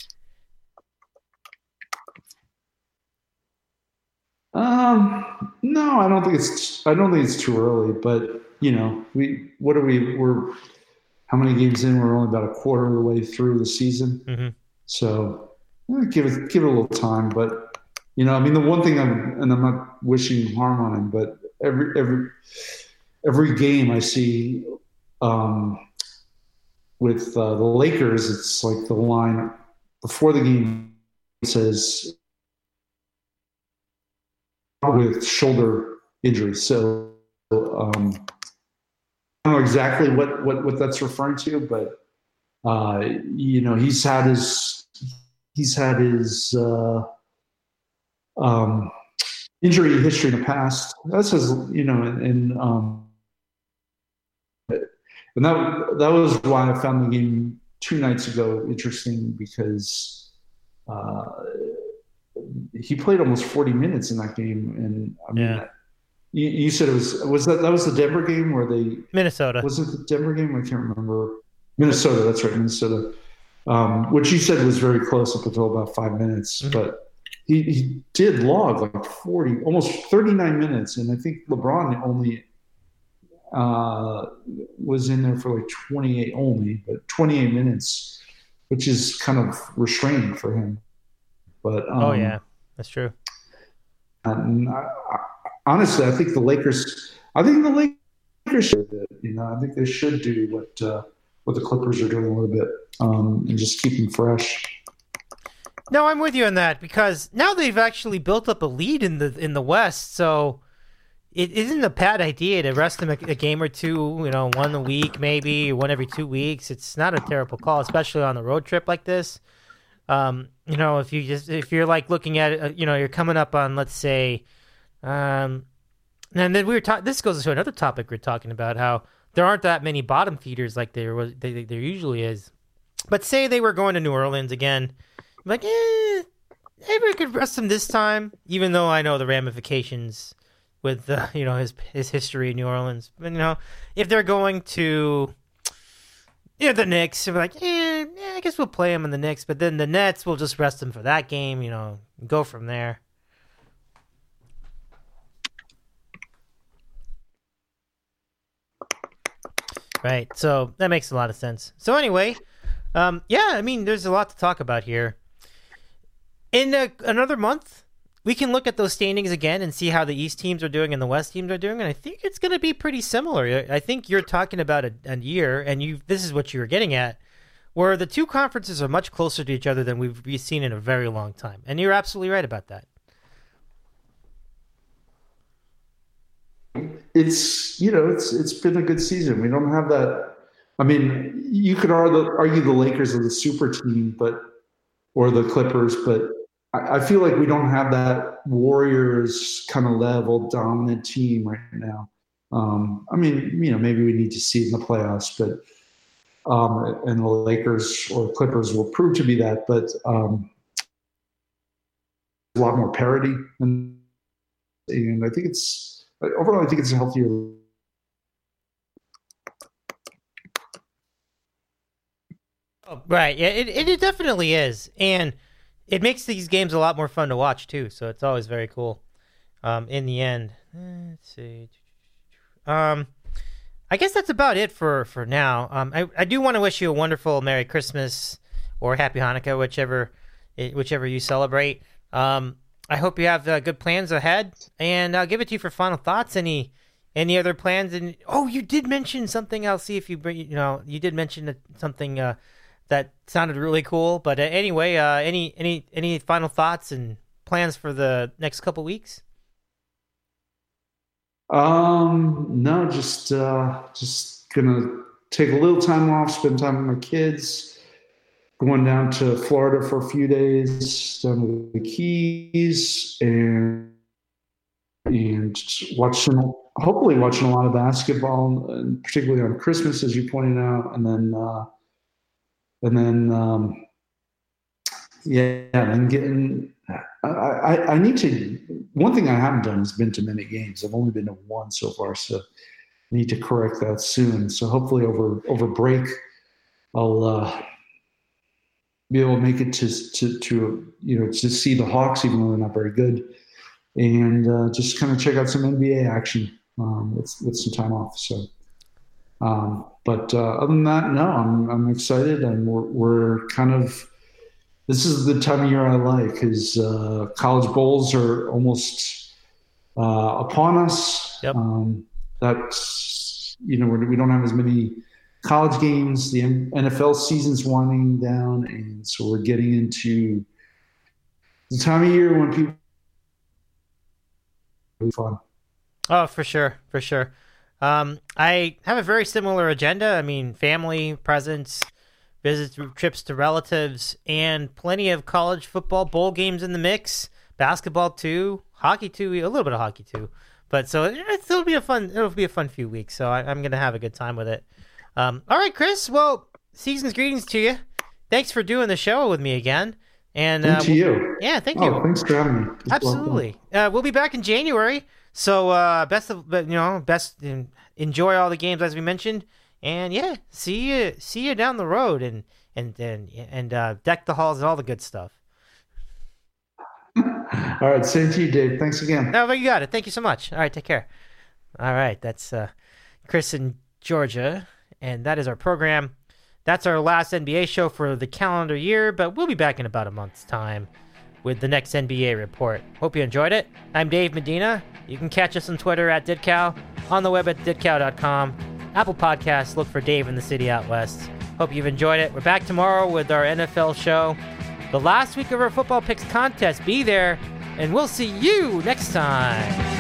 S6: No, I don't think it's too early. But you know, we're how many games in? We're only about a quarter of the way through the season, so give it a little time. But you know, I mean, the one thing I'm not wishing harm on him, but every game I see with the Lakers, it's like the line before the game says with shoulder injury. So I don't know exactly what that's referring to, but you know, he's had his injury history in the past. That's his, you know, and that was why I found the game 2 nights ago interesting, because he played almost 40 minutes in that game. And I mean, you said it was that was the Denver game where
S1: Minnesota.
S6: Was it the Denver game? I can't remember. Minnesota, that's right, Minnesota. Which you said was very close up until about 5 minutes, but he did log like 40, almost 39 minutes, and I think LeBron only was in there for like 28 only, but 28 minutes, which is kind of restraining for him. But
S1: oh yeah, that's true.
S6: And honestly, I think the Lakers should, you know, I think they should do what the Clippers are doing a little bit, and just keep them fresh.
S1: No, I'm with you on that, because now they've actually built up a lead in the West, so it isn't a bad idea to rest them a game or two, you know, one a week maybe, one every 2 weeks. It's not a terrible call, especially on a road trip like this. You know, if you're like looking at it, you know, you're coming up on, let's say, and then this goes to another topic we're talking about, how there aren't that many bottom feeders like there usually is. But say they were going to New Orleans again, like, maybe we could rest them this time, even though I know the ramifications with you know, his history in New Orleans. But you know, if they're going to, you know, the Knicks, we're like, I guess we'll play them in the Knicks, but then the Nets, we'll just rest them for that game, you know, go from there. Right, so that makes a lot of sense. So anyway, yeah, I mean, there's a lot to talk about here. In another month, we can look at those standings again and see how the East teams are doing and the West teams are doing, and I think it's going to be pretty similar. I think you're talking about a year, and this is what you were getting at, where the two conferences are much closer to each other than we've seen in a very long time. And you're absolutely right about that.
S6: It's been a good season. We don't have that. I mean, you could argue the Lakers are the super team, or the Clippers, but I feel like we don't have that Warriors kind of level dominant team right now. I mean, maybe we need to see it in the playoffs, but and the Lakers or Clippers will prove to be that. But a lot more parity, and I think overall I think it's a healthier.
S1: Oh, right. Yeah, it definitely is, and it makes these games a lot more fun to watch too. So it's always very cool. In the end, let's see. I guess that's about it for now. I do want to wish you a wonderful Merry Christmas or Happy Hanukkah, whichever you celebrate. I hope you have good plans ahead, and I'll give it to you for final thoughts. Any other plans? And you did mention something. I'll see if you bring. You did mention something that sounded really cool. But anyway, any final thoughts and plans for the next couple weeks?
S6: No, just gonna take a little time off, spend time with my kids. Going down to Florida for a few days, down to the Keys, and hopefully watching a lot of basketball, and particularly on Christmas, as you pointed out, and getting. I need to. One thing I haven't done is been to many games. I've only been to one so far, so I need to correct that soon. So hopefully over break, I'll be able to make it to see the Hawks, even though they're not very good, and just kind of check out some NBA action with some time off. So, but other than that, no, I'm excited, and we're kind of. This is the time of year I like, because college bowls are almost upon us.
S1: Yep.
S6: That's we don't have as many college games. The NFL season's winding down, and so we're getting into the time of year when people really fun.
S1: Oh, for sure. I have a very similar agenda. I mean, family, presents, visits, trips to relatives, and plenty of college football bowl games in the mix. Basketball too, hockey too, a little bit of hockey too. But so it'll be a fun few weeks. So I'm gonna have a good time with it. All right, Chris. Well, season's greetings to you. Thanks for doing the show with me again. And
S6: to you.
S1: Yeah, thank you.
S6: Thanks for having me.
S1: Absolutely. We'll be back in January. So enjoy all the games as we mentioned. And yeah, see you down the road, and deck the halls and all the good stuff.
S6: All right, same to you, Dave. Thanks again.
S1: No, but you got it. Thank you so much. All right, take care. All right, that's Chris in Georgia, and that is our program. That's our last NBA show for the calendar year, but we'll be back in about a month's time with the next NBA report. Hope you enjoyed it. I'm Dave Medina. You can catch us on Twitter at DidCow, on the web at didcow.com. Apple Podcasts, look for Dave in the City Out West. Hope you've enjoyed it. We're back tomorrow with our NFL show. The last week of our Football Picks contest. Be there, and we'll see you next time.